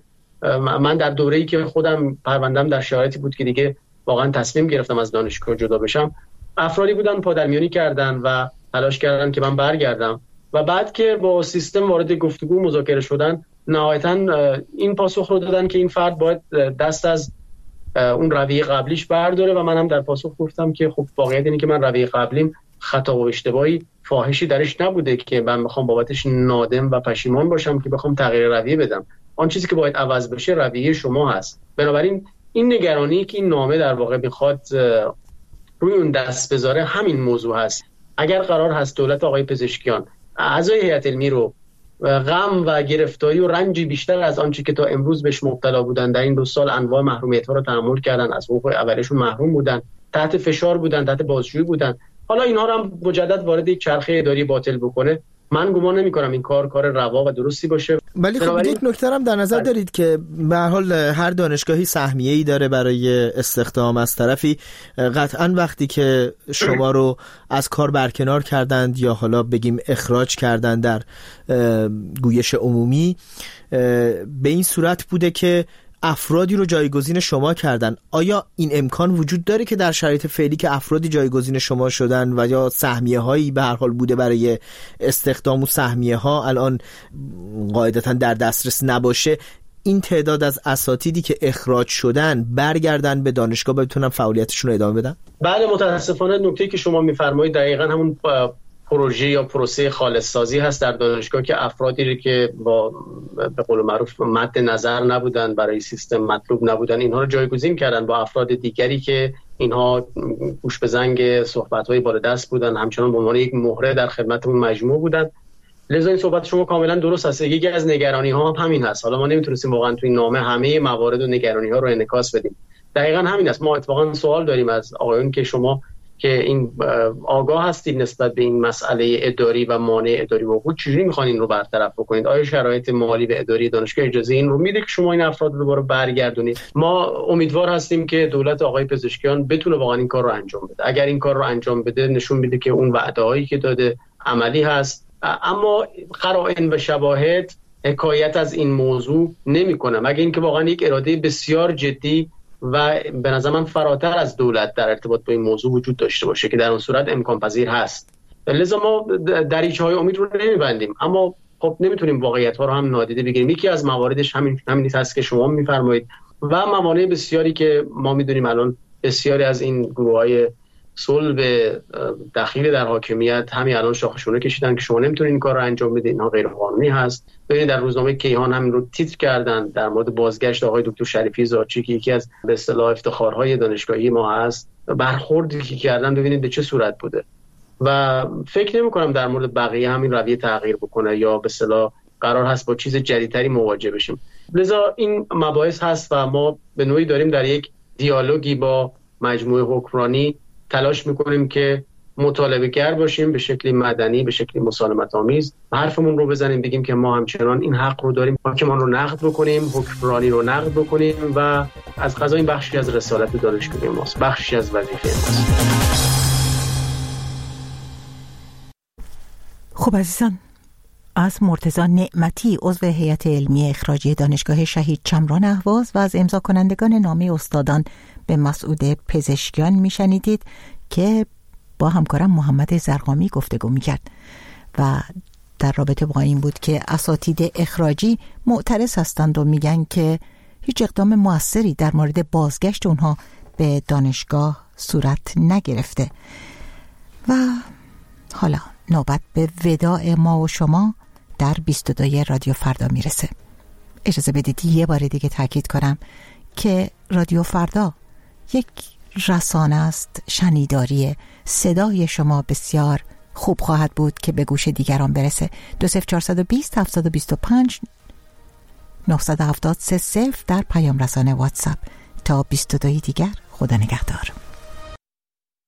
من در دوره‌ای که خودم پروندم در شرایطی بود که دیگه واقعا تصمیم گرفتم از دانشگاه جدا بشم، افرادی بودن پادرمیانی کردن و تلاش کردن که من برگردم و بعد که با سیستم وارد گفتگو مذاکره شدن نهایتاً این پاسخ رو دادن که این فرد باید دست از اون رویه قبلیش برداره و منم در پاسخ گفتم که خب واقعیت اینه که من رویه قبلیم خطا و اشتباهی فاحشی درش نبوده که من بخوام بابتش نادم و پشیمان باشم که بخوام تغییر رویه بدم. آن چیزی که باید عوض بشه رویه شما هست. بنابراین این نگرانی که این نامه در واقع میخواد روی اون دست بذاره همین موضوع هست. اگر قرار هست دولت آقای پزشکیان اعضای هیئت علمی رو غم و گرفتاری و رنجی بیشتر از آنچه که تا امروز بهش مبتلا بودن، در این 2 سال انواع محرومیت‌ها رو تحمل کردن، از حقوق اولیه‌شون محروم بودن، تحت فشار بودن، تحت بازجویی بودن، حالا اینها رو هم مجدد وارد یک چرخه اداری باطل بکنه، من گمان نمی‌کنم این کار روا و درستی باشه. ولی خب یک نکته هم در نظر دارید که به هر حال هر دانشگاهی سهمیه‌ای داره برای استخدام. از طرفی قطعاً وقتی که شما رو از کار برکنار کردند یا حالا بگیم اخراج کردند در گویش عمومی، به این صورت بوده که افرادی رو جایگزین شما کردن. آیا این امکان وجود داره که در شرایط فعلی که افرادی جایگزین شما شدن و یا سهمیه هایی به هر حال بوده برای استخدام و سهمیه ها الان قاعدتا در دسترس نباشه، این تعداد از اساتیدی که اخراج شدن برگردن به دانشگاه بتونن فعالیتشون رو ادامه بدن؟ بله، متاسفانه نکته‌ای که شما می‌فرمایید دقیقاً همون پروژه یا پروسه خالص سازی هست در دانشگاه که افرادی که با به قول معروف مد نظر نبودن، برای سیستم مطلوب نبودن، اینها رو جایگزین کردن با افراد دیگری که اینها گوش به زنگ صحبت‌های بالا دست بودن، همچنان به عنوان یک مهره در خدمت اون مجموعه بودن. لذا این صحبت شما کاملا درست است. یکی از نگرانی‌ها هم همین هست. حالا ما نمیتونستیم واقعا توی نامه همه موارد و نگرانی‌ها رو انعکاس بدیم. دقیقاً همین است. ما اتفاقا سوال داریم از آقایون که شما که این آگاه هستید نسبت به این مسئله اداری و مانع اداری وقوع، چجوری میخواین این رو برطرف بکنید؟ آیا شرایط مالی و اداری دانشگاه اجازه این رو میده که شما این افراد رو دوباره برگردونید؟ ما امیدوار هستیم که دولت آقای پزشکیان بتونه واقعا این کار رو انجام بده. اگر این کار رو انجام بده نشون میده که اون وعده‌هایی که داده عملی هست، اما قرائن و شواهد حکایت از این موضوع نمیکنه، مگر اینکه واقعا یک اراده بسیار جدی و به نظر من فراتر از دولت در ارتباط با این موضوع وجود داشته باشه که در اون صورت امکان پذیر هست. لذا ما دریچه‌های امید رو نمیبندیم، اما خب نمیتونیم واقعیت‌ها رو هم نادیده بگیریم. یکی از مواردش همین هست که شما میفرمایید و موانع بسیاری که ما میدونیم الان بسیاری از این گروه‌های صلب دخیل در حاکمیت همین الان شاخشونه کشیدن که شما نمیتونید این کار رو انجام بدید، اینها غیر قانونی هست. ببینید در روزنامه کیهان همین رو تیتر کردن در مورد بازگشت آقای دکتر شریفی زاچی که یکی از به اصطلاح افتخارهای دانشگاهی ما هست، برخوردی که کردن ببینید به چه صورت بوده و فکر نمی‌کنم در مورد بقیه همین رویه تغییر بکنه یا به اصطلاح قرار هست با چیز جدیدتری مواجه بشیم. لذا این مباحث هست و ما به نوعی داریم در یک دیالوگی با مجموعه حکمرانی تلاش میکنیم که مطالبه گر باشیم، به شکلی مدنی، به شکلی مسالمت آمیز حرفمون رو بزنیم، بگیم که ما همچنان این حق رو داریم حاکمان رو نقد بکنیم، حکمرانی رو نقد بکنیم و از قضا این بخشی از رسالت دانشگاهی ماست، بخشی از وظیفه ماست. خب عزیزان، از مرتضی نعمتی عضو هیئت علمی اخراجی دانشگاه شهید چمران اهواز و از امضا کنندگان نامه استادان به مسعود پزشکیان میشنیدید که با همکارم محمد زرقامی گفتگو میکرد و در رابطه با این بود که اساتید اخراجی معترض هستند و میگن که هیچ اقدام موثری در مورد بازگشت اونها به دانشگاه صورت نگرفته. و حالا نوبت به وداع ما و شما در 22 رادیو فردا میرسه. اجازه بدید یه بار دیگه تاکید کنم که رادیو فردا یک رسانه است شنیداریه. صدای شما بسیار خوب خواهد بود که به گوش دیگران برسه. 20420 725 970 30 در پیام رسانه واتساپ. تا 22 دیگر، خدا نگهدار.